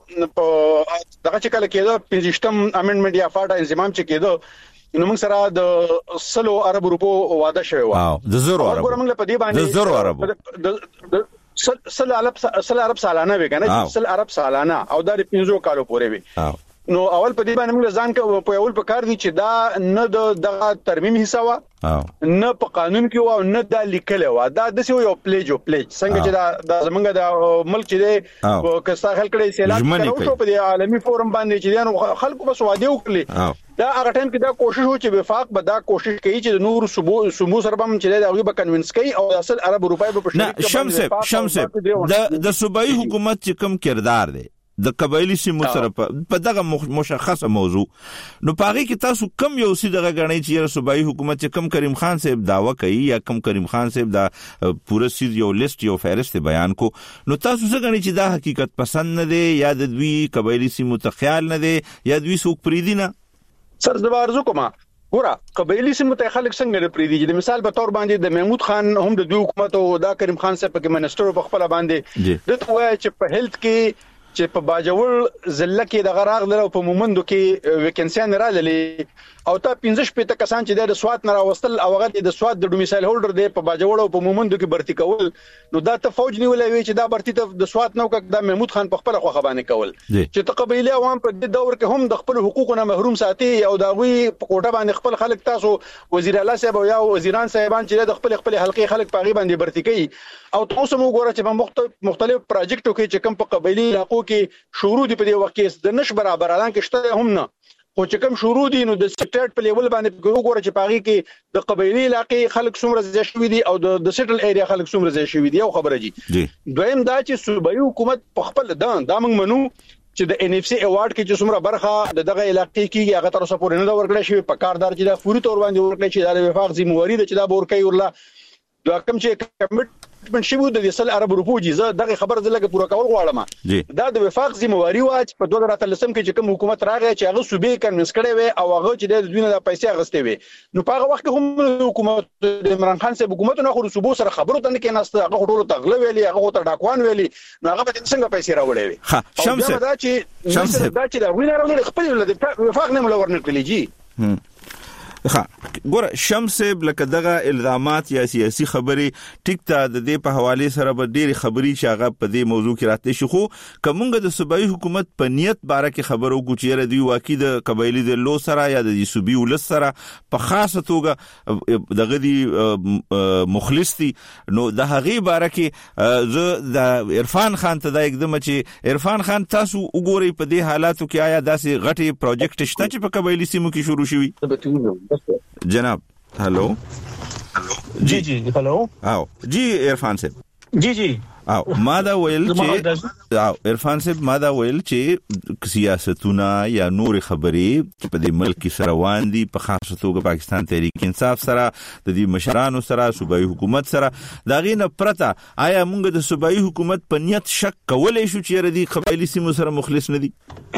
دغه چې کله کېده 15م امندمنت یا فاټا انضمام چې کېده نو موږ سره د 100 ارب روپو وعده شوی و د 0 ارب موږ په دې باندې د 0 ارب سل ارب سالانه وی کنه سل ارب سالانه او دا د 15 کالو پورې وی نو اول په دې باندې موږ ځان په اول په کار دي چې دا نه دغه ترمیم حصہ وا نه په قانون کې و نه دا لیکل و دا د یو پلیج څنګه چې دا زمونږ د ملک چې د کستا خلک کړي سیلاب کړو په عالمي فورم باندې چې خلکو بس واده وکړي دا هغه ټیم کې دا کوشش و چې وفاق به دا کوشش کوي چې نور سمو سره هم چې دا هغه به کنوینس کوي او اصل عرب روپای په شریک شمس د صوبایي حکومت چې کوم کردار دی د قبایلی سیمو سره په دغه مشخصه موضوع نو پاره کې تاسو کم یو سیدغه غنئ چې صوبایي حکومت چې کم کریم خان صاحب داوا کوي یا کم کریم خان صاحب دا پوره سیز یو لیست یو فهرست بیان کو نو تاسو څنګه غنئ چې دا حقیقت پسند نه دی یا د دوی قبایلی سیمو ته خیال نه دی یا دوی څوک پریدي نه سر زبارزو کومه ګوره قبایلی سیمو ته خلک څنګه پریدي د مثال په تور باندې د محمود خان هم د دوی حکومت او دا کریم خان صاحب کې منسٹر په خپل باندې دته وای چې په هیلث کې چې په باجوړ ضلع کې د غراغ لرو په مومندو کې ویکنسي نه رالي او تا 15 کسان چې د سواد نه راوستل او هغه د سواد د ډومیسایل هولډر دی په باجوړ او په مومندو کې برتی کول نو دا ته فوج نیولې وی چې دا برتی ته د سواد نو د محمود خان په خپل خوخه باندې کول چې تقبیلی عوام په دې دور کې هم د خپل حقوقو نه محروم ساتي او دا وی په کوټه باندې خپل خلک تاسو وزیر اعلی صاحب او یا وزیران صاحبان چې د خپل حلقې خلک پاغي باندې برتی کوي او تاسو مو ګوره چې په مختلف پروجیکټو کې چې کوم په قبایلی علاقو کې شروع دي په دې وخت کې د نش برابر اعلان کې شته هم نه خو چې کوم شروع دي نو د سټیټ په لیول باندې وګوره چې پاغي کې د قبایلی علاقې خلک څومره زیات شوي دي او د سټل ایریا خلک څومره زیات شوي دي یو خبره جی دویم دا چې صوبایي حکومت په خپل دا موږ منو چې د ان اف سی ایوارډ کې چې څومره برخه دغه علاقې کې هغه تر اوسه پورې نه دا ورکړی شوی په کاردار چې دا فوري تور باندې ورکړی شي دا وفاق ذمہواری ده چې دا ورکړي ورلا دا کوم چې کمټمنټ شوی د 100 ارب روپو جزا دغه خبر زلګه پوره کول غواړم دا د وفاق ذمہواری واچ په 2013 کې چې کوم حکومت راغی چې هغه صوبې کنوینس کړي وي او هغه چې د دوی نه د پیسې اغستې وي نو په هغه وخت کې هم حکومت د عمران خان صاحب حکومت نه خو صوبو سره خبرو ته نه کېناست هغه ټول تغله ویلي هغه ته ډاکوان ویلي نو هغه به څنګه پیسې راوړي وي شمس دا چې دا چې دا وینر خپل د وفاق نه ملور نه کړی جی ګوره شمس لکه دغه الزامات یا سیاسي خبرې ټیک ته د دې په حواله سره به ډېری خبرې چې هغه په دې موضوع کې راته شي خو کومګه د صوبایي حکومت په نیت باره کې خبرو کو چې ردی واقعي د قبایلی د لو سره یا د صوبي ولس سره په خاصه توګه دغه دی مخلص دي نو د هغه باره کې زه د عرفان خان ته دا اقدام چې عرفان خان تاسو وګورئ په دې حالاتو کې آیا داسې غټي پروجیکټ شته چې په قبایلی سیمو کې شروع شوی جناب hello ji ji hello आओ जी इरफान साहब जी आओ मादा ویل چې आओ عرفان صاحب مادا ویل چې سیاستونه یا نور خبرې چې په دې ملک سره روان دي په خاصه توګه پاکستان تحریک انصاف سره د دې مشرانو سره صوبایي حکومت سره دا غینه پرته آیا موږ د صوبایي حکومت په نیت شک کولای شو چې ردی قبایلی سیمو سره مخلص نه دي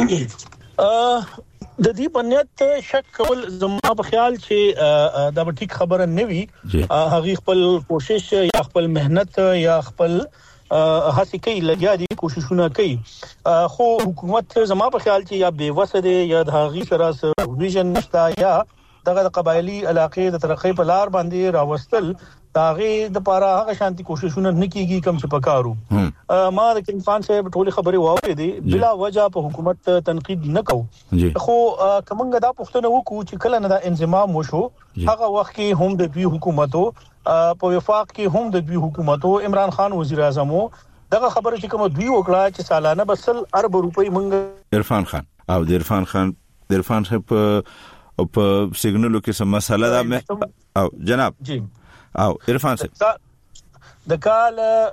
د دې بنیت شک کول زما په خیال چې دا به ټیک خبره نه وي هغه خپل کوشش یا خپل مهنت یا خپل هڅې کوي لګیا دي کوششونه کوي خو حکومت زما په خیال چې یا بے وسه دي یا د هغه سره ویژن نشته یا دغه قبایلی علاقې د ترقۍ په لار باندې راوستل داغه د پاره هغه شانتي کوششونه نکېږي کوم چې پکارو ما د عرفان صاحب ټولي خبرې واورې دي بلا وجہ په حکومت تنقید نه کو خو کومګه دا پښتنه وکړو چې کله نه دا انضمام وشو هغه وخت کې هم د دوی حکومتو په وفاق کې هم د دوی حکومتو عمران خان وزیر اعظم دغه خبره چې کوم دوی وکړه چې سالانه بسل ارب روپۍ مونږ عرفان خان او د عرفان صاحب په سیګنالو کې سم مسله ده او جناب جی او عرفان صاحب د کال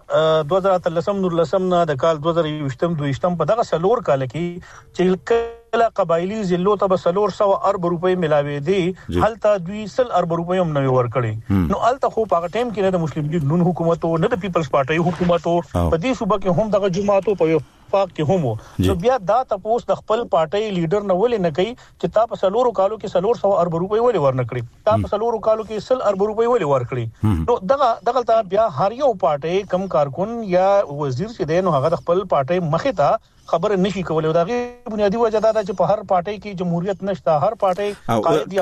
2013 نور لسم نه د کال 2022 په دغه سلور کال کې چې کله قبایلی ضلعو ته 300 ارب روپۍ ملاوي دي هلته 200 ارب روپۍ هم نوي ورکړي نو الته خو په ټیم کې نه د مسلم لیگ نون حکومت او نه د پیپلز پارټي حکومت او په دې صوبه کې هم دغه جماعتو په وفاق کې هم نو بیا دا تاسو د خپل پارټي لیډر نه ولې نه کوي چې تاسو په سلورو کالو کې 300 ارب روپۍ ولې ورنکړي تاسو په سلورو کالو کې 100 ارب روپۍ ولې ورکړي نو دغه ته بیا هر یو پارټي کم کارکون یا وزیر چې دی نو هغه د خپل پارټي مخه ته خبر نشي کولای دا غي بنیادی وجه دا چې په هر پارټي کې جمهوریت نشته هر پارټي قائد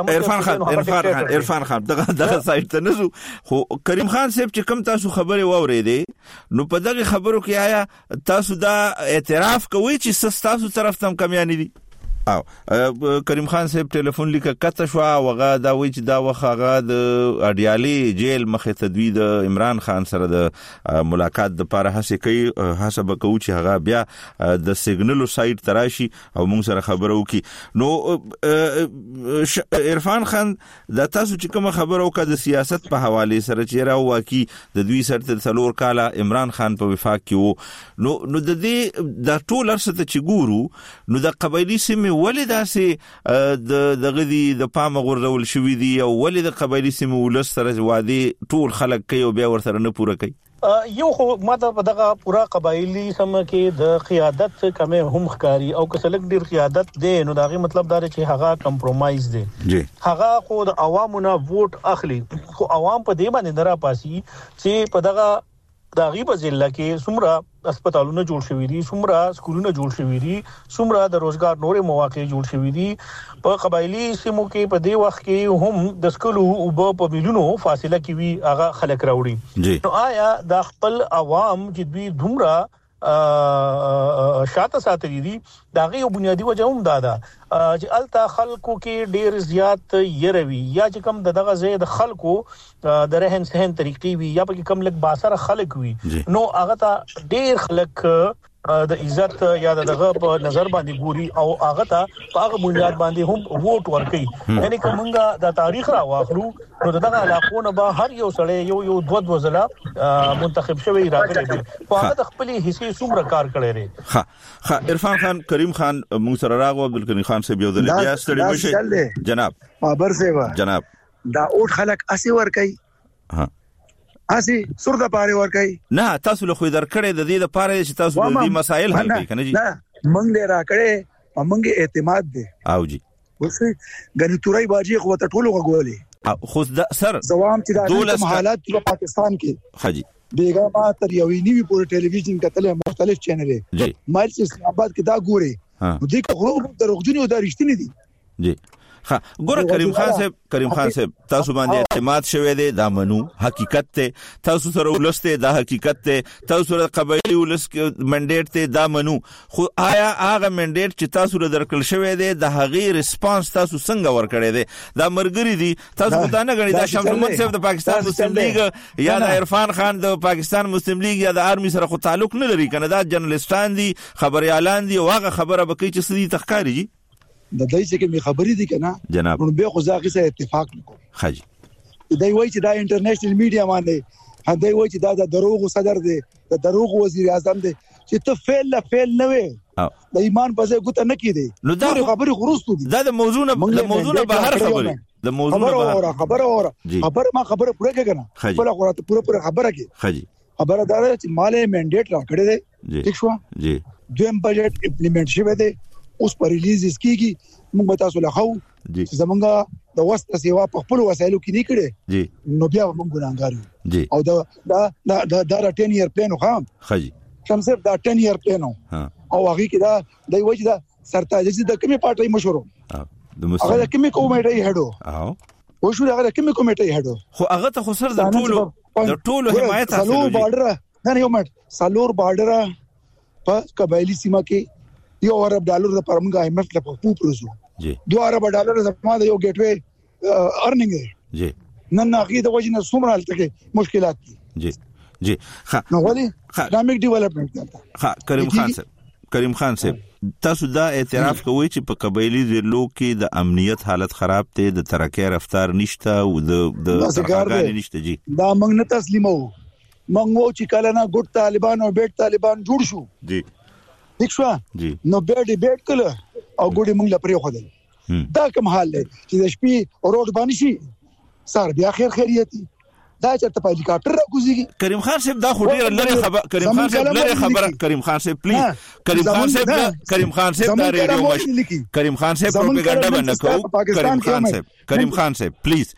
یا عرفان خان دغه سایت ته نزو خو کریم خان صاحب چې کم تاسو خبره واورېدې نو په دغه خبرو کې آیا تاسو دا اعتراف کوئ چې تاسو طرف تم کمیانی دي او کریم خان صاحب ټلیفون لیکه کته شو وغه دا وی چې دا وخه د اډیالي جیل مخه تدوی د عمران خان سره د ملاقات د لپاره هڅه کوي حسب کو چې هغه بیا د سیګنالو سایت تراشي او موږ سره خبرو کی نو عرفان خان دا تاسو چې کوم خبرو کا د سیاست په حواله سره چې راو واکي د دوی سره څلور کاله عمران خان په وفاق کې وو نو د دې د ټول ارسته چې ګورو نو د قبایلی سیمه ولې داسې دغه دی د پام غوړول شوې دي او ولې د قبایلی سیمه ولس سره وادي ټول خلک کوي او بیا ورته نه پوره کوي یو خو ماته په دغه پورا قبایلی سم کې د قیادت کمه هم ښکاری او کسلک ډیر قیادت دی نو داغه مطلب دا چې هغه کمپرمایز دی هغه خو د عوامو نه ووټ اخلي خو عوام په دې باندې درا پاسي چې په دغه داغي په ځل کې څومره هسپتالونه جوړ شوي دي څومره سکولونه جوړ شوي دي څومره د روزګار نورې مواقع جوړ شوي دي په قبایلی سیمو کې په دې وخت کې هم د سکولو او په ملیونو فاصله کې وی هغه خلک راوړي نو آیا د خپل عوام چې دوی دومره شاته ساتري دي داغه یو بنیادی وجه هم دادا چې التا خلکو کې ډیر زیات يروي یا چې کم دغه زید خلکو د رهن سهن طریقې وي یا په کم لک باسر خلک وي نو هغه ته ډیر خلک د عزت یا دغه په نظر باندې ګوري او هغه ته په هغه بنیاد باندې هم ووټ ورکړي یعنی کومه د تاریخ را واخلو نو دغه علاقو نه به هر یو سړی یو دوه ځله منتخب شوی راغلی دی په هغه د خپل حصے څومره کار کړی دی ها عرفان خان کریم خان موږ سره راغو عبدالکریم خان صاحب یو د بیا ستړي مشه جناب بابر صاحب جناب دا اوټ خلک اسی ور کوي ها اسی سر د پاره ور کوي نه تاسو له خو در کړه د دې لپاره چې تاسو د دې مسائل حل کړئ کنه جی نه مونږ له را کړه مونږه اعتماد دی او جی وسه غنی تورای باجی خو ته ټولو غولې خو سر زوام چې د حالات په پاکستان کې حاجی بیگا ما تر یو نیوی پورې ټلویزیون کتل مختلف چینلې جی مایل اسلام آباد کې دا ګوري نو دې خو دروغجنی او دا رښتینی دي جی ها ګوره کریم خان صاحب تاسو باندې اعتماد شوه دی دا منو حقیقت ته تاسو سره ولسته دا حقیقت ته تاسو سره قبایلی ولس منډیټ ته دا منو خو آیا هغه منډیټ چې تاسو سره درکل شوه دی د هغه ریسپانس تاسو څنګه ورکړی دی دا مرګري دي تاسو پتا نه غړي دا شمس محمد صاحب د پاکستان مسلم لیگ یا د عرفان خان د پاکستان مسلم لیگ یا د آرمي سره خو تعلق نه لري کنه دا جرنالستان دي خبريالان دي واغه خبره بکی چې سړي تخکاری د دای څخه می خبرې دي کنه جناب نو به خو ځکه سره اتفاق نکوم خاجي دای وای چې دا انټرنیشنل میډیا باندې هدای وای چې دا د دروغ صدر دی د دروغ وزیر اعظم دی چې ته فعل نه وي د ایمان په ځای ګوت نه کیدی نو دا خبرې خروستو دي دا د موضوع نه بهر خبره د موضوع نه بهر خبره پوره کړه خپل خبره پوره خبره کې خاجي خبره دا چې مالې منډیټ را کړی دی ٹھیک شو جی دویم بجټ امپلیمنٹ شوه دی اوس پر ریلیز کیږي موږ تاسو له خو چې زمونږه د وسط سیوا په خپل وسایلو کې نه کړي جی نو بیا موږ ګناګار جی او دا 10 year plan خو خاجي شمسر دا 10 year plan او هغه کې دا د وجه دا سرتاج چې د کومه پارټي مشورو هغه کومه کومېټي هډو او شو هغه کومه کومېټي هډو خو هغه ته خو سر د ټولو حمایت حاصل سالور بارډر نه یو مټ سالور بارډر په قبایلی سیمه کې $1 ارب د پرمګه IMF له په پروزو جی $2 ارب زما د یو ګیټ وے ارننګ دی جی نن هغه د وجه نه څومره حالت کې مشکلات دي جی نو ولې اکونومیک ډیولپمنٹ ده کریم خان صاحب تاسو دا اعتراف کوئ چې په قبایلی ضلعو کې د امنیت حالت خراب ته د ترقی رفتار نشته او د ترقی نشته جی دا موږ نه تسلیمو موږ چې کله نه ګډ طالبان او بیٹ طالبان جوړ شو جی ٹھیک شو نو به ډیبیټ کله او ګډي موږ لپاره خو دی دا کوم حال دی چې د شپې روډ باندې شي سار بیا خیریت دا چرته په هلیکاپټر راکوزيږي کریم خان صاحب دا خو ډیر لری خبر کریم خان صاحب لری خبر کریم خان صاحب پلیز کریم خان صاحب دا ریډیو مش کریم خان صاحب پروپاګاندا باندې کو کریم خان صاحب پلیز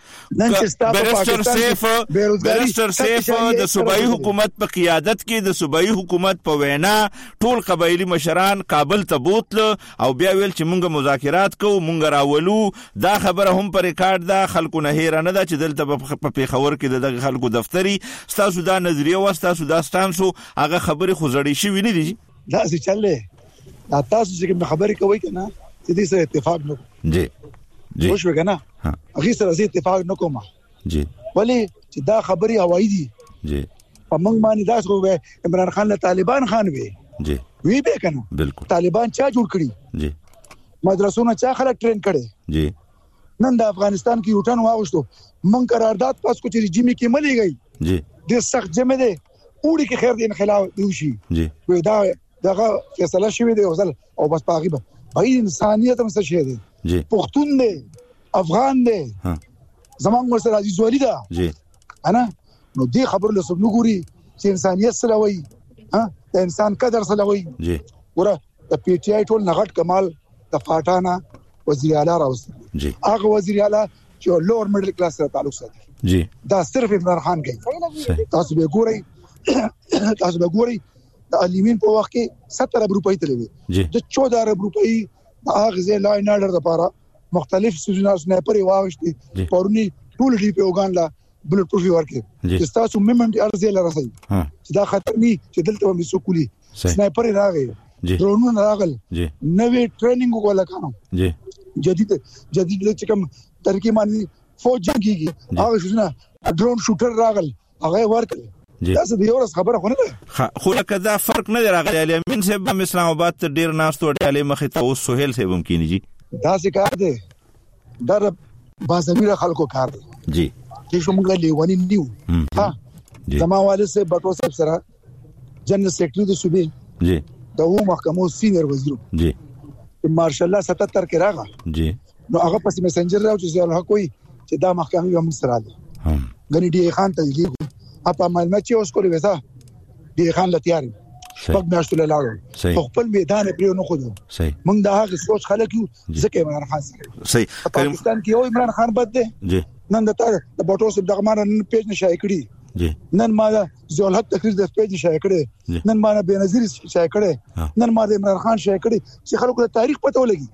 بیرستر سیف د صوبایي حکومت په قیادت کې د صوبایي حکومت په وینا ټول قبایلی مشران کابل ته بوتل او بیا ویل چې مونږه مذاکرات کوو مونږ راولو دا خبره هم پر ریکارډ ده خلکو نه هیر نه ده چې دلته په پیښور کې د خلکو دفتری ستاسو دا نظریه واستاسو دا ستانسو هغه خبره خو زړې شي ویني دي دا څه چلې دا تاسو چې خبرې کوي کنه چې دې سره اتفاق نو جی خوش وګنه هغه سره اتفاق نکوم جی ولی چې دا خبري هوایی دي جی په موږ باندې دا څو عمران خان له طالبان خان وي جی وی به کنه بالکل طالبان چا جوړ کړی جی مدرسونه چا خلک ټرین کړي جی نن د افغانستان کې یوټن واغشتو من قرارداد پاس کو چې رژیم کې ملي گئی جی د سخت جمع ده وړي کې خیر د انقلاب دیوشي جی وې دا دغه فیصله شوی دی او بس پاغي به هغه انسانيت هم څه شي دی جی پښتون دی افغان دی زمونږ ورسره عزیز ولی دا جی انا نو دې خبر له سب نګوري چې انسانيت سره وای د انسان قدر سره وای جی ګوره د پی ټی آی ټول نغټ کمال د فاټانا وزیر اعلی راوست جی هغه وزیر اعلی چې لوور میډل کلاس سره تعلق ساتي جی دا صرف عمران خان کوي تاسو به ګورئ د الیمین په وخت کې 70 ارب روپۍ تلوي د 14 ارب روپۍ د اغزه لاین اډر لپاره مختلف سوزنا سنایپر واغشتي پرونی ټول دی په وګان لا بلټ پروفي ورکه چې تاسو مومنت ارزه لرسي چې دا خطر ني چې دلته هم سکولي سنایپر راغی ډرونونه راغل نوې ټریننګ وکړه کانو جدید چې کوم ترکیب باندې فوج کیږي هغه شنه ډرون شوټر راغل هغه ورکړي دا څه دی ورس خبره خو نه ده خو لکه دا فرق نه راغلی علي امین صاحب هم اسلام آباد ته ډیر ناستو ډالې مخې ته اوس سہیل صاحب هم کینی جی دا څه کار دی دا بازمیر خلکو کار دی جی چې موږ لیوانی نیو ها زما والد سے بټو صاحب سره جنرال سیکریټری د صوبې جی د وو محکمو سینیئر وزیر جی مارشال الله 77 کې راغی جی نو هغه پس میسنجر راو چې زه له کوئی چې دا محکمه هم سره ده غنی ډی خان ته لیکو اپا معلومات چې اوس کولی وسه ډی خان له تیار پک میاشتو له لاړو خپل میدان پرې نه خو موږ دا هغه سوچ خلک یو ځکه عمران خان سره صحیح پاکستان کې یو عمران خان بد دی جی نن د بټو سب دغه مان نن پیج نشای کړی جی نن ما زولحت تقریر د پیج شای کړی نن ما بنظیر شای کړی نن ما د عمران خان شای کړی چې خلکو ته تاریخ پته ولګي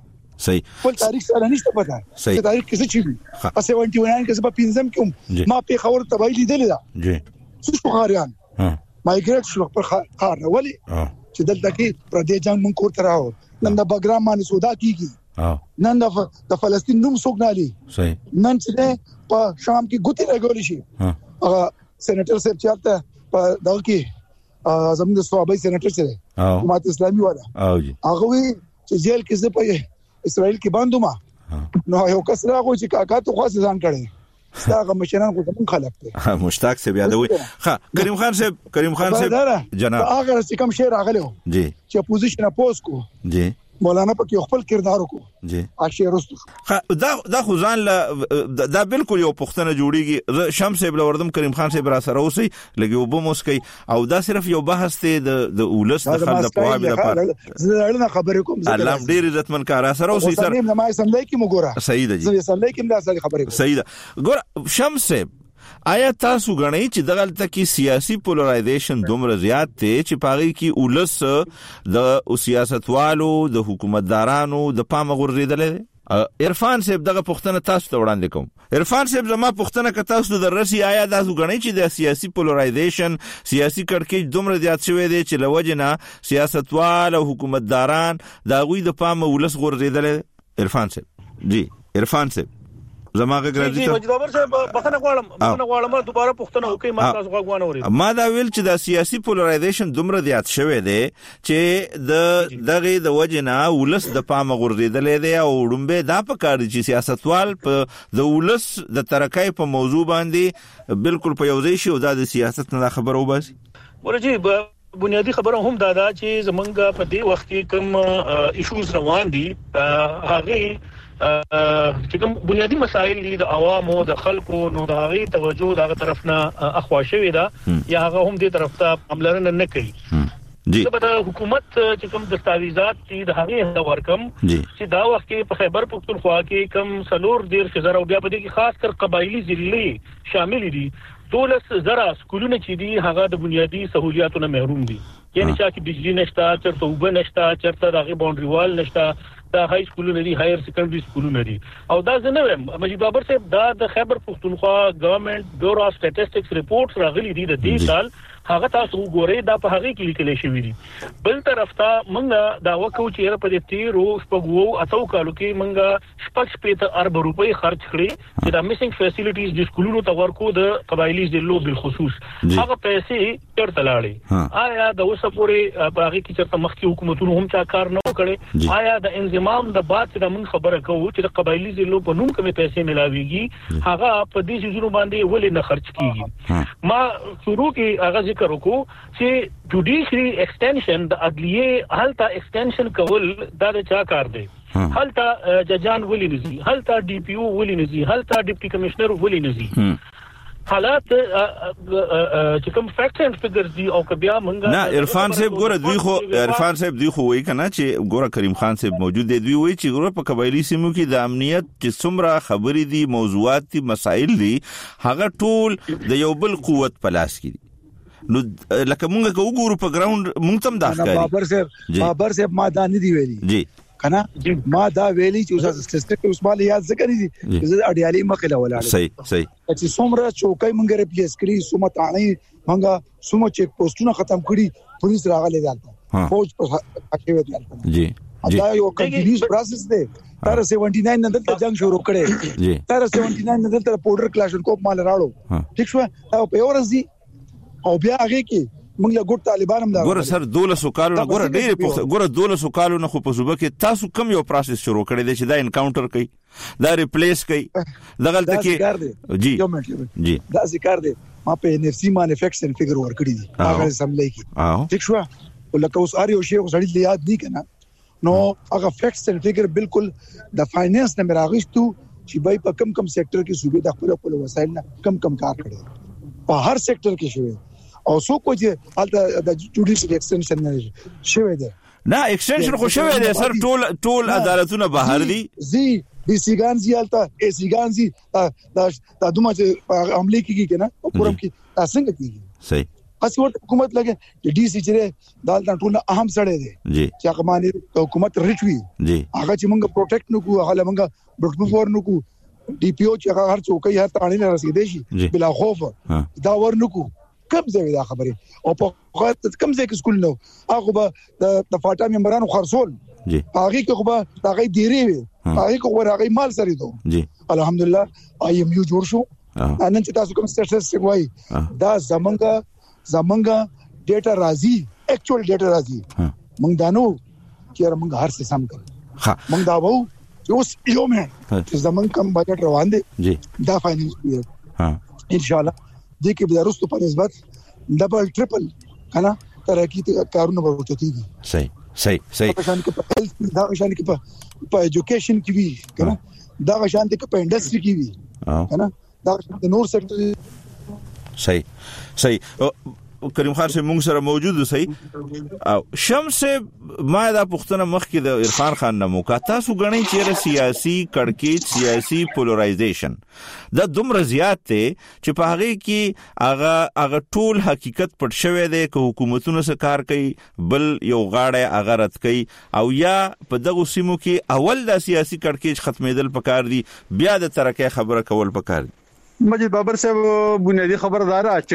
صحیح خپل تاریخ سره نشته پته چې تاریخ کې څه چي په 79 کې په پنځم کې ما په خبر تبعی لیدل دا جی څه شوغاریان مایګریټ شو پر خار ولی چې دلته کې پردې جنگ مونږ کوته راو نن د بګرام باندې سودا کیږي نن د فلسطین نوم سوګنالي صحیح نن چې په شام کې ګوتې لګول شي هغه سېنیټر صاحب چاته په دغه کې زموږ د صوابي سېنیټر سره حکومت اسلامي والا هغه وی چې جیل کې زه په اسرائیل کې باندې نو یو کس راغو چې کاکا ته خاص ځان کړي ستاغه مشران کو کوم خلک ته مشتاق سے یادوي ها کریم خان صاحب جناب هغه چې کوم شعر راغلو جی چې اپوزیشن اپوز کو جی مولانا پکې خپل کردار وکړو جی اشعار واستو دا خزان دا بالکل یو پښتنه جوړیږي شمس ابن وردم کریم خان صاحب را سره اوسي لګي وبو مسکی او دا صرف یو بحث ته د اولس د خلک په وابه لپاره زه خبرې کوم الله ډیر عزتمن کار سره اوسي سر نه ما سملای کی مګورا صحیح ده زه سملای کی دا سره خبرې صحیح ده ګور شمس آیا تاسو غنئ چې دغلته کې سیاسي پولرایزیشن دومره زیات دی چې پاغي کې اولس د سیاستوالو د حکومتدارانو د پام غورځیدل عرفان صاحب دغه پښتنه تاسو ته وړاندې کوم عرفان صاحب زما پښتنه ک تاسو د رسی آیا تاسو غنئ چې د سیاسي پولرایزیشن سیاسي کړکېچ دومره زیات شوی دی چې لوجنه سیاستوال او حکومتداران دا غوي د پام اولس غورځیدل عرفان صاحب جی عرفان صاحب زماغه ګرځي ته جوابر صاحب بخنه غواړم دوباره پښتنه وکي ما تاسو غوښنه اوري ما دا ویل چې د سیاسي پولرایزیشن دومره زیات شوی دی چې دغه د وجنه ولس د پام غورځیدل دی او وړمبه دا په کار چې سیاستوال په د ولس د ترکای په موضوع باندې بالکل په یوځای شي او د سیاست نه خبرو باسي ورجی بنیادی خبره هم دا چې زمونږ په دې وخت کې کوم ایشوز روان دي هغه چې کوم بنیادی مسائل دي د عوامو د خلکو نو د هغه توجه دغه طرف نه اخوا شوی دا یا هغه هم دې طرف ته عملرنه نه کوي جی د حکومت چې کوم دستاویزات دي د هغه ورکم چې دا وخت کې په خیبر پختونخوا کې کم سلور ډیر شزر او بیا په دې کې خاص کر قبایلی ضلعي شامل دي 12,000 سکولونه چې دي هغه د بنیادی سہولیاتونو محروم دي یعنی چې بجلی نشته چرته وب نشته چرته دغه باونډري وال نشته دا های سکولونه دي هایر سیکنډري سکولونه دي او دا زنه مجید بابر صاحب دا د خیبر پختونخوا گورنمنت بیورو اف سټټیسټکس ریپورټس راغلي دي د دې سال هغه تاسو وګورئ دا په هغه کې لیکل شوی دي بل طرف ته موږ دا وکړو چې په دې 13 شپږو اتو کالو کې موږ شپږ ارب روپۍ خرج کړې چې دا میسنګ فیسیلیټیز د سکولونو ته ورکو د قبایلی ضلعو بالخصوص هغه پیسې چرته لاړې آیا د اوسه پورې په هغه کې چې مخکې حکومتونو هم چا کار نه وکړي آیا د انضمام د بعد چې موږ خبره کوو چې د قبایلی ضلعو په نوم کومې پیسې ملاويږي هغه په دې شیزونو باندې ولې نه خرج کیږي ما شروع کې هغه ذکر وکړو چې جوډیشري ایکسټنشن د عدلیه حالت ایکسټنشن کول دا د چا کار دی حالت ججان ولې نزي حالت ډي پی او ولې نزي حالت ډیپټي کمشنر ولې نزي حالات چې کوم فیکټس اند فګرز دي او کبیا مونږه نه عرفان صاحب ګوره دوی خو وایي کنه چې ګوره کریم خان صاحب موجود دی دوی وایي چې ګوره په قبایلی سیمو کې د امنیت چې څومره خبرې دي موضوعات دي مسائل دي هغه ټول د یو بل قوت په لاس کې دي نو لکه مونږه کو ګورو په ګراوند مونږ تم داخلي بابر صاحب ما دا نه دی ویلي جی کنه ما دا ویلي چې اوس سټټیسټیک اوس مال یاد ذکر دي چې اډیالي مخله ولاړ صحیح چې څومره چوکۍ مونږ ریپلیس کړی څومره تانی مونږه څومره چیک پوسټونه ختم کړی پولیس راغلي دالته فوج په اکیوي دالته جی دا یو کنټینیوس پروسس دی تر 79 نه دلته جنگ شروع کړي جی تر 79 نه دلته بورډر کلاشنکوف مال راړو ٹھیک شو او په ورځ او بیا هغه کې موږ له ګور طالبان هم دا ګور سر 12 کالو ګور ډېر پوښتنه ګور 12 کالو نه خو په صوبه کې تاسو کوم یو پروسس شروع کړی دی چې دا انکاونټر کوي دا ریپلیس کوي دغلته کې جی دا ذکر دی ما په ان اف سي مانیفیکچرینګ فګر ور کړی دی هغه سملای کی ٹھیک شو ولکه اوس اړ یو شی غړي یاد دی کنه نو هغه فیکټس اند فګر بالکل د فاینانس نه راغښتو چې بای په کم سېکټر کې صوبې د خپل وسایل نه کم کار کړي په هر سېکټر کې شوی او سو کو چې حالت د جوډیشل ایکسټنشن نه شوی دی نه ایکسټنشن خو شوی دی سر ټول عدالتونه بهر دي زی دي سیګان زی حالت ای سیګان زی دا دومره عملي کیږي کنه او پرم کې څنګه کیږي صحیح اسی ورته حکومت لګي ډي سي چې دالته ټول اهم سړی دی چې هغه باندې حکومت رچوي هغه چې موږ پروټیکټ نکو هغه موږ بټ فور نکو ډي پی او چې هغه هر څوک یې هر تاړي نه رسیدي شي بلا خوف دا ورنکو کم ځای دا خبره او په کم ځای کې سکول نو هغه به د فاټا ممبرانو خرصول هغه کې خو به هغه ډیری وي هغه کو هغه مال سره دو الحمدلله اي ام یو جوړ شو نن چې تاسو کوم سټیټسټک وای دا زمونږ ډیټا راځي اکچوال ډیټا راځي موږ دانو چې موږ هر څه سم کړو موږ دا وو چې اوس یو مې چې زمونږ کم بجټ روان دي دا فاینانس پیریډ ان شاء الله دې کې به درستو په نسبت ډبل ټریپل کنه ترقی کارونه ورچتيږي صحیح په شان کې په هیلث دا شان کې په ایجوکیشن کې وی کنه دا شان کې په انډستری کې وی کنه دا د نور سېکټر صحیح کریم خان سے مونږ سره موجود صحیح او شمس ما دا پښتنه مخ کې د عرفان خان نمو کا تاسو غنئ چې سیاسي کڑکېچ سیاسي پولرایزیشن دا دومره زیات ته چې په هغه کې هغه ټول حقیقت پټ شوی دی چې حکومتونو سره کار کوي بل یو غاړه هغه رد کوي او یا په دغه سیمو کې اول د سیاسي کڑکېچ ختمېدل پکار دی بیا د ترقې خبره کول پکار دی مجید بابر صاحب بنیادی خبردار چې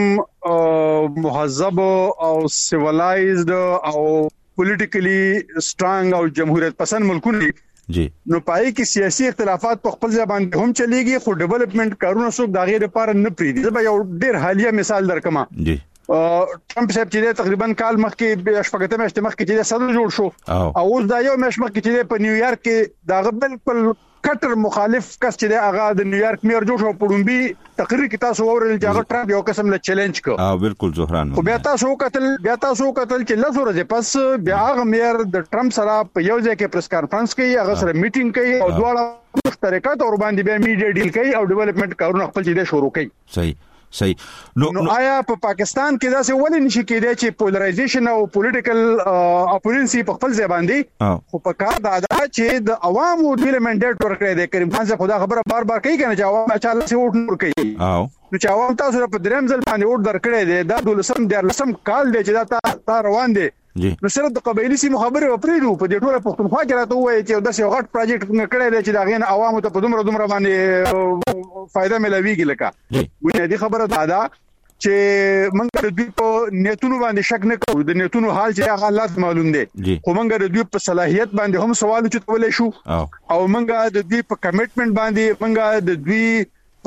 کوم مهذب او سیویلایزد او پولیټیکلی سترانګ او جمهوریت پسند ملکونه نو پای کې سیاسي اختلافات په خپل ځبان هم چلیږي خو ډیولپمنٹ کارونه څوک دا غیر لپاره نه پریدي زه یو ډیر حالیه مثال درکم ټرمپ صاحب چې تقریبا کال مخکې شپږته میاشتې مخکې چې صدر جوړ شو او اوس دا یو میاشت مخکې چې په نیویارک کې دا بالکل کټر مخالف کس چې هغه د نیویارک میر جوړ شو پړومبي تقریر کې تاسو اورل چې هغه ټرمپ یو قسم له چیلنج کو بالکل زهران خو بیا تاسو کتل چې لاسو ورځې پس بیا هغه میر د ټرمپ سره په یو ځای کې پریس کانفرنس کوي هغه سره میټینګ کوي او دواړه مشترکات اور باندې بیا میډیا ډیل کوي او ډیولپمنٹ کارونه خپل چې شروع کوي صحیح نو آیا په پاکستان کې دا څه ولې نشي کېدای چې پولرایزیشن او پولیټیکل اپوننسي په خپل ځای باندې خو په کار دا چې د عوامو ډیولپمنټ ورکړي د کریم خان څخه خدا خبره بار کوي کنه چې عوام اچاله سي ووټ نور کوي نو چې عوام تاسو په دریم ځل باندې ووټ درکړي دي دا 12 کال دی چې دا روان دي نو سره د قبایلی سیمو خبره وپریدو په دې ټوله پښتونخوا کې راته وایي چې د یو غټ پروجیکټ کړی دی چې دا غین عوامو ته په دومره باندې فائدہ ملويږي لکه بنیادی خبره دا چې موږ د دوی په نیتونو باندې شک نه کوو د نیتونو حال چې هغه الله معلوم دی خو موږ د دوی په صلاحیت باندې هم سوال چتولې شو او موږ د دوی په کمټمنټ باندې موږ د دوی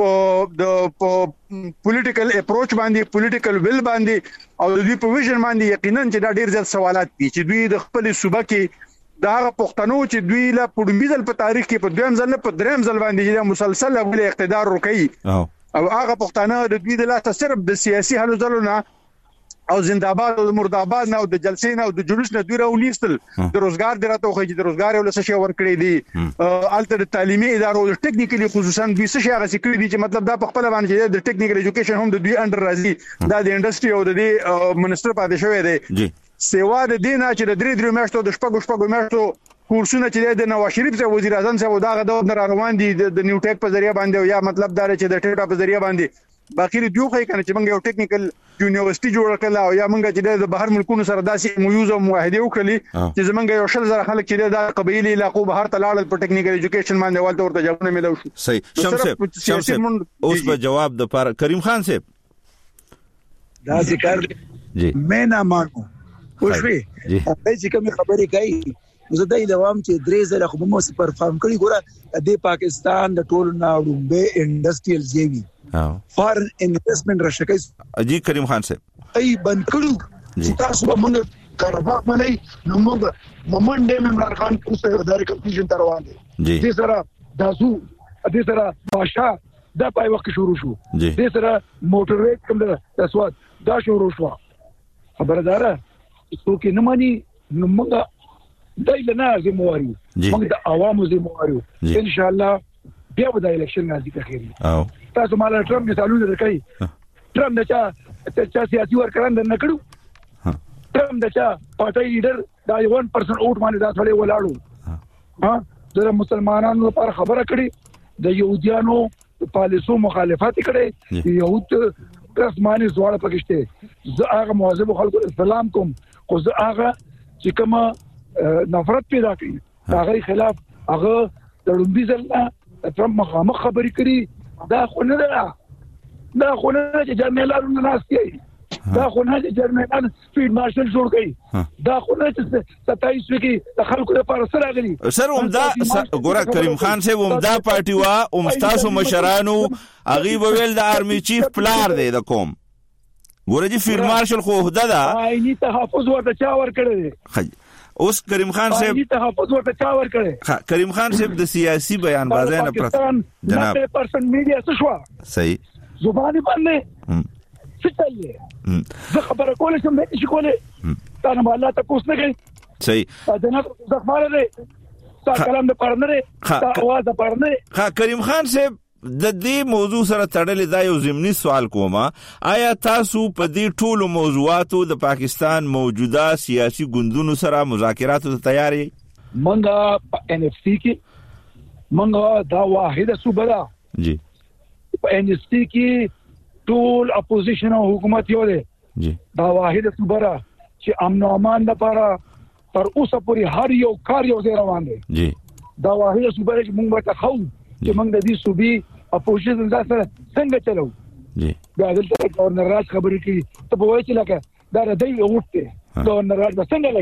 په پولیټیکل اپروچ باندې پولیټیکل ویل باندې او د دوی په ویژن باندې یقینا چې دا ډیر زیات سوالات دي چې دوی د خپل صوبه کې دا پښتنو چې دوی لا پړمبیزل په تاریخ کې په دویم ځل نه په دریم ځل باندې چې مسلسل غول اقتدار وکړي او هغه پښتانه د دوی د لاسه صرف د سیاسي حل ځلونه او زنده‌باد او مرده‌باد نه او د جلسې نه او د جلوس نه دوی راونیستل د روزګار درته خو چې د روزګار یو لسه شی ورکړي دي الټر تعلیمي ادارو د ټیکنیکلی خصوصا دوی څه شي هغه سکري دي چې مطلب دا په خپل باندې د ټیکنیکل ایجوکیشن هم د دوی انډر راځي دا د انډستری او د منسټر پاتې شوی دی سیوا د دینه چې د 3 میاشتو د شپږ میاشتو کورسونه چې د نواز شریف څخه وزیر اعظم څخه داغه د روان دي د نیو ټیک په ذریعہ باندې یا مطلب دا چې د ټیټا په ذریعہ باندې باقي دیو خو کنه چې موږ یو ټیکنیکل یونیورسيټي جوړ کړل او یا موږ چې د بهر ملکونو سره داسې مویوز او معاهده وکړي چې زمونږ یو شل زره خلک چې د قبایلی علاقو بهر تلاړل په ټیکنیکل ایجوکیشن باندې ولته ورته جوابونه ملو شو صحیح شمس اوس په جواب د پر کریم خان صاحب دا ذکر جی مې نه مانو خوشوي چې کوم خبرې کوي زه د دوام چې درې زله خو مو پرفارم کړی ګوره د پاکستان د ټولو ناړو انډستریل زیوی فارن انویسټمنٹ راشکای جی کریم خان صاحب ای بند کړو چې تاسو موږ کاربا ملي نو موږ مومنډ عمران خان اوسه ادارې کمپیشن تر روان دي دې سره داسو دې سره باشا دا پای وخت شروع شو دې سره موټر ریټ کوم د اسواد دا شروع شو خبردار څوک نه مانی نو موږ دایله نه زمواري موږ د عوامو زمواري ان شاء الله بیا به د الیکشن نازي کړي تاسو مال ټرمپ مثالونه درکې ټرمپ د چا سیاسي ورکران نه کړو ټرمپ د چا پارټي لیډر دا 1% اوټ باندې دا ټولې ولاړو د مسلمانانو لپاره خبره کړي د يهوديانو پالیسو مخالفت کړي يهود رسماني زوړ پکشته زه هغه مواظب خلکو اسلام کوم خو زه هغه چې کوم نفرت پیدا کړي هغه خلاف هغه د لومبي ځل ترامپ مخامخ خبرې کړي دا خو نه ده چې جرمنالانو ناشتي دا خو نه چې جرمنان فیلډ مارشل جوړ کړي دا خو نه چې 27 کې د خلکو لپاره سره غلي سر عمدا ګوره کریم خان صاحب عمدا پارټي وا عمستاسو مشرانو اغي ویل د آرمي چیف پلار دی د کوم ګوره چې فیلډ مارشل خو هدا دا آئینی تحفظ ورته چا ور کړی اوس کریم خان صاحب آئینی تحفظ ورته چا ور کړی کریم خان صاحب د سیاسي بیان بازی نه پرته جناب 90% میډیا څه شو صحیح زبانی باندې څه چلې زه خبره کولای شم نه شي کولای تا نه الله تاسو نه کوي صحیح جناب زخماره دی تا کلام د پرنره تا आवाज د پرنره کریم خان صاحب د دې موضوع سره تړلې دا یو ضمني سوال کوم آیا تاسو په دې ټولو موضوعاتو د پاکستان موجوده سیاسي ګوندونو سره مذاکراتو ته تیار یې منګه په ان اف سي کې منګه دا واحده صوبه ده جی په ان اف سي کې ټول اپوزیشن او حکومت یو دی جی دا واحده صوبه ده چې امن او امان لپاره تر اوسه پورې هر یو کار یو ځای روان دی جی دا واحده صوبه چې موږ ورته خو چې موږ د دې صوبې اپوزیشن سره څنګه چلو جی دا دلته گورنر راج خبرې کوي ته به وایي چې لکه دا د دې وټه گورنر راج څنګه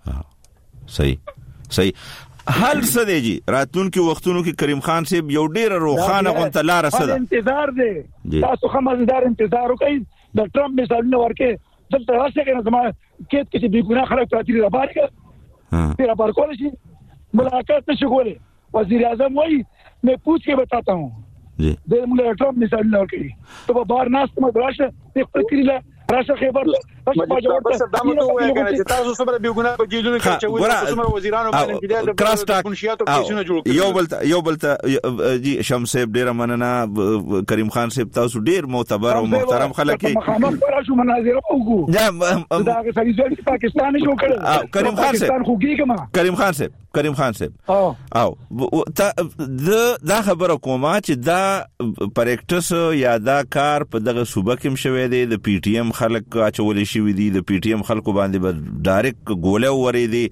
لګي صحیح حل څه دی جی راتلونکي وختونو کې کریم خان صاحب یو ډیر روخانه غونته لار سره انتظار دی تاسو خمازدار انتظار وکئ د ټرمپ مثالونه ورکه دلته راځي کنه زما کېد کې بي ګناه خلک پاتې را بار کړ تیرا بار کول شي ملاقات نشو کوله وزیر اعظم وایي मैं पूछ के बताता हूँ जी दे मुझे ट्रम्प मिसाइल ना करी तो बाहर नास में राष्ट्र एक प्रक्रिया राष्ट्र खबर بس دامه ته وایي کنه چې تاسو سره به ګناه په جیلونو کې چې څومره وزیرانو باندې د کراس ټاک منشياتو کیسونه جوړ کړي یو بلته جی شمس صاحب ډیر مننه کریم خان صاحب تاسو ډیر معتبر او محترم خلک مخامخ راځو مناظره وګورو دا هغه سړي چې پاکستان جوړ کړ کریم خان صاحب خوږی کما کریم خان صاحب او دا خبره کومه چې دا پریکټس یا دا کار په دغه صوبه کې شوی دی د پی ټی ایم خلک اچولې شوی دي د پی ټی ایم خلکو باندې به ډایرکټ ګوله ورې دي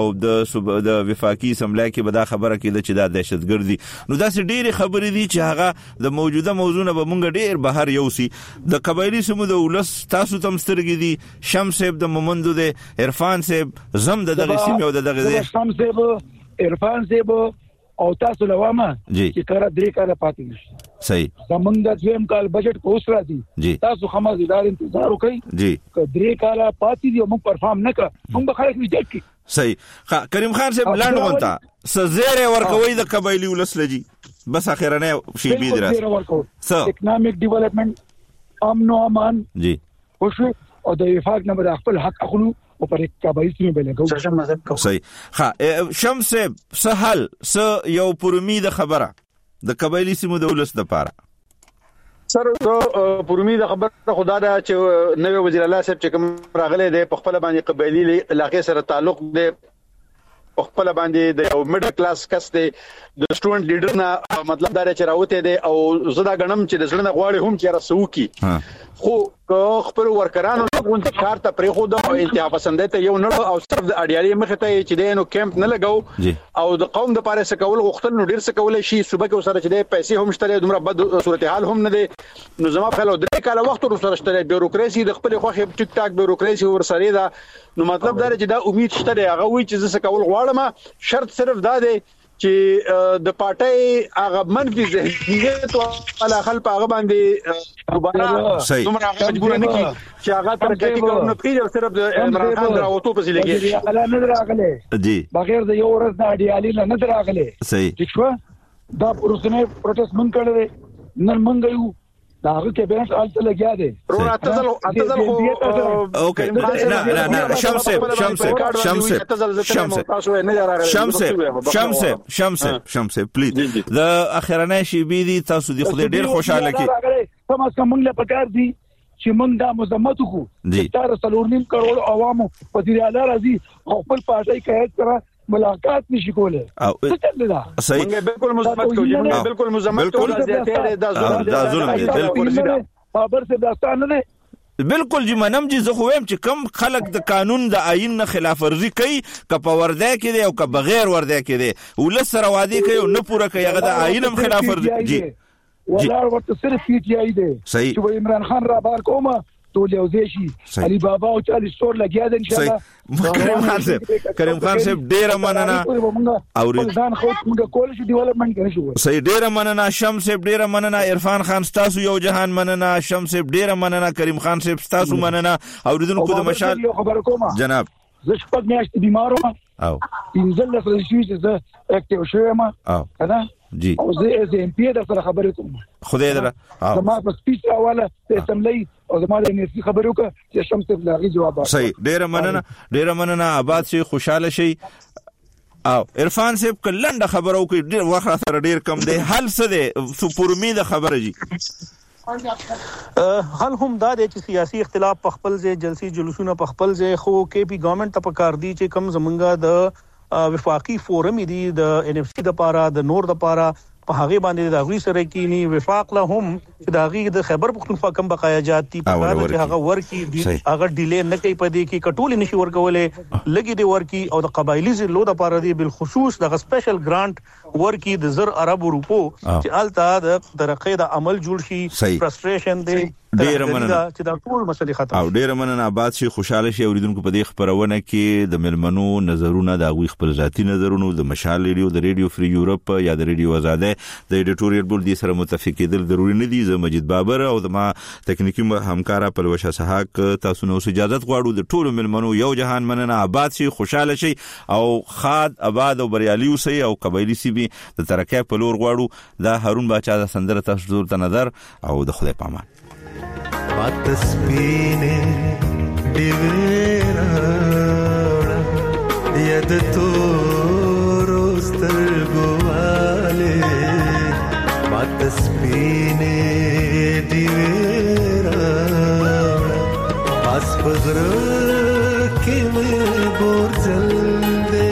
او د وفاقي اسمبلی کې به دا خبره کېده چې دا دهشتګردي نو دا څه ډېرې خبرې دي چې هغه د موجوده موضوع نه به مونږ ډېر بهر یوسي د قبایلي سیمو د ولس تاسو تم سترګې دي شمس صاحب د مومندو دی عرفان صاحب زم د دغه سیمې او د دغه دی شمس صاحب عرفان صاحب او تاسو لوامه چې کار درې کار پاتې نشي صحیح زمونږ د دویم کال بجټ کو اوس راځي تاسو خماز ادارې انتظار وکړئ جی درې کال پاتې دي موږ پرفارم نه کړ موږ به خلک ویډیټ کی صحیح کریم خان صاحب لاند غونتا سزيره ورکوي د قبایلی ولس لجی بس اخیرنه شی بي درا اکنامک ډیولپمنٹ امن او امان جی خوش او د وفاق نه به خپل حق اخلو او پر قبایل سیمه بلګو صحیح شمس سهل س یو پرمید خبره د قبایلی سیمو د ولس د پاره سر پرمید خبره خدا دا چې نوې وزیر الله صاحب چې کوم راغله د خپل باندې قبایلی علاقې سره تعلق دی خپل باندې د یو میډل کلاس کس دی د سټوډنټ لیډر نه مطلب دا چې راوته دی او زدا غنم چې د زړه غواړي هم چې راسو کی خو خپل ورکرانو غونډه کار ته پرې خو د انتها پسندې ته یو نه او صرف د اډیالي مخ ته چې دینو کیمپ نه لګاو او د قوم د پاره سکول غختل نو ډیر سکول شي صبح کې سره چې د پیسې هم شته دومره بد صورتحال هم نه دي نو زما په لور درې کاله وخت ورسره شته بیوروکراسي د خپل خوخه ټیک ټاک بیوروکراسي ورسره دا نو مطلب دا چې دا امید شته هغه وی چې زه سکول غواړم شرط صرف دا دی چې د پارټي هغه منفي ذهنیت او علاقه په هغه باندې دوباره دومره مجبور نه کی چې هغه ترکیب کارونه کوي او صرف د عمران خان راوته پسې لګي اعلان نه راغله جی بغیر د یو ورځ د اډیالي نه راغله صحیح ٹھیک شو دا پروسنه پروتست مونږ کړل نن مونږ یو داغه کې بیرنس آلته لګیا دي اعتزل اوکي نه شمس پلیز د اخرنه شی بي دي تاسو د خدای ډیر خوشاله کی کوم څه مونږ له پکار دي چې مونږ دا مزمت کو تر 3.5 کروڑ عوامو وزیر اعلی راځي خپل پارټي کې سره ملاقات نشي کوله صحیح بالکل مزمت کوي بالکل مزمت کوي دا ظلم دی بالکل بابر سے داستان نه بالکل جی منم جی زه خو ویم چې کم خلک د قانون د آئین نه خلاف ورزي کوي که په ورده کې دی او که بغیر ورده کې دی ولس سره وعده کوي او نه پوره کوي هغه د آئین هم خلاف ورزي جی ولار ورته صرف پی ټی آی دی چې عمران خان را بار کومه ټول یو ځای شي علي بابا او 40 سټور لګیا دي ان شاء الله کریم خان صاحب ډیر مننه او ځان خو موږ کول شو ډیولپمنٹ کوي شو صحیح ډیر مننه شمس صاحب ډیر مننه عرفان خان تاسو یو جهان مننه شمس صاحب ډیر مننه کریم خان صاحب تاسو مننه اوریدونکو د مشال خبر کوم جناب زه شپږ میاشتې بیمار وم او انزل له فرنسي زه اکټیو شوم او کنه جی او زه ام پی در سره خبرې کوم خدای دره او ما په سپیچ حواله ته اسمبلی او زما د انرژي خبرو کا چې شمس ته لغي جواب صحیح ډیر مننه آباد شي خوشاله شي او عرفان صاحب کلنډه خبرو کې ډیر وخت سره ډیر کم دی حل څه دی سو پرمید خبره جی حل هم دا دی چې سیاسي اختلاف په خپل ځای جلسي جلوسونه په خپل ځای خو کې پی ګورنمنت ته پکار دی چې کم زمونږه د وفاقي فورم دی د ان اف سی د پاره د نور د پاره په هغه باندې د غوي سره کینی وفاق له هم چې د هغه د خیبر پختونخوا کم بقایاجات دي په اړه چې هغه ورکی هغه ډیلې نه کوي پدې کې کټول نشي ورکولې لګي دی ورکی او د قبایلی زلو د پاره دی بل خصوص د سپیشل ګرانټ ورکی د زر عرب روپو چې الته د ترقې د عمل جوړ شي فرستریشن دی ډیر مننه چې دا ټول مسلې ختم او ډیر مننه آباد شي خوشاله شي اوریدونکو په دې خبرونه کې د ملمنو نظرونه د غوي خپل ذاتی نظرونه د مشال ریډیو د ریډیو فری یورپ یا د ریډیو آزاده د ایډیټوریال بورډ دي سره متفق کېدل ضروری نه دي زه مجید بابر او د ما تکنیکی همکارا پلوشه سحاق تاسو نو اجازه غواړو د ټولو ملمنو یو جهان مننه آباد شي خوشاله شي او خاد آباد او بریالي اوسئ او قبایلی سی بي د ترقې په لور غواړو دا هارون باچا د سندره تاسو ته نظر او د خدای پامان بات سپینه دیویراړه ید تو روستر ګواله بات سپینه دیویراړه پاس پغر کې مې ګورځل دې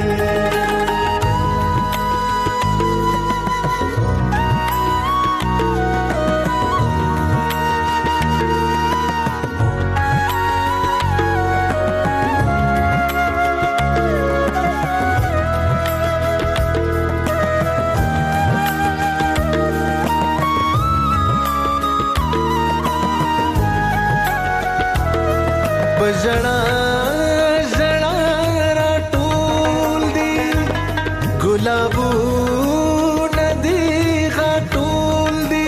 जड़ा जड़ा राटूल दी गुलाबू नदी घाटूल दी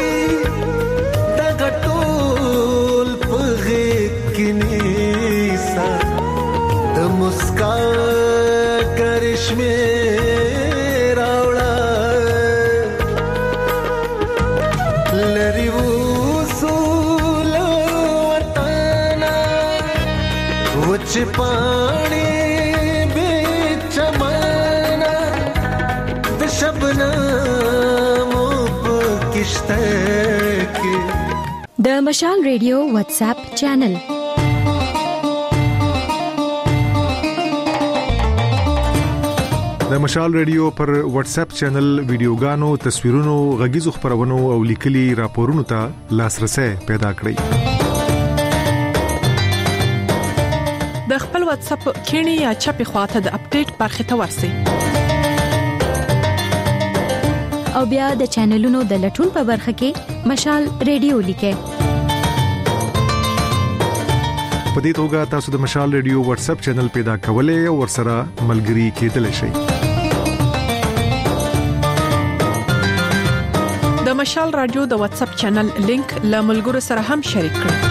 दगटूल पगे किनीसा द मुस्का करिश्मे रावड़ा लरिवू पानी बीच माना द शबनम किश्ते के د مشال ریډیو واتس اپ چینل د مشال ریډیو پر واتس اپ چینل ویډیوګانو تصویرونو غږیزو خبرونو او لیکلي راپورونو ته لاسرسي پیدا کړئ د خپل واتس اپ کینی یا چپی خواته د اپډیټ برخه ته ورسئ او بیا د چینلونو د لټون په برخه کې مشال ریډیو لیکئ په دې توګه تاسو د مشال ریډیو واتس اپ چینل پیدا کولای او ورسره ملګري کېدلی شئ د مشال رادیو د واتس اپ چینل لینک له ملګرو سره هم شریک کړئ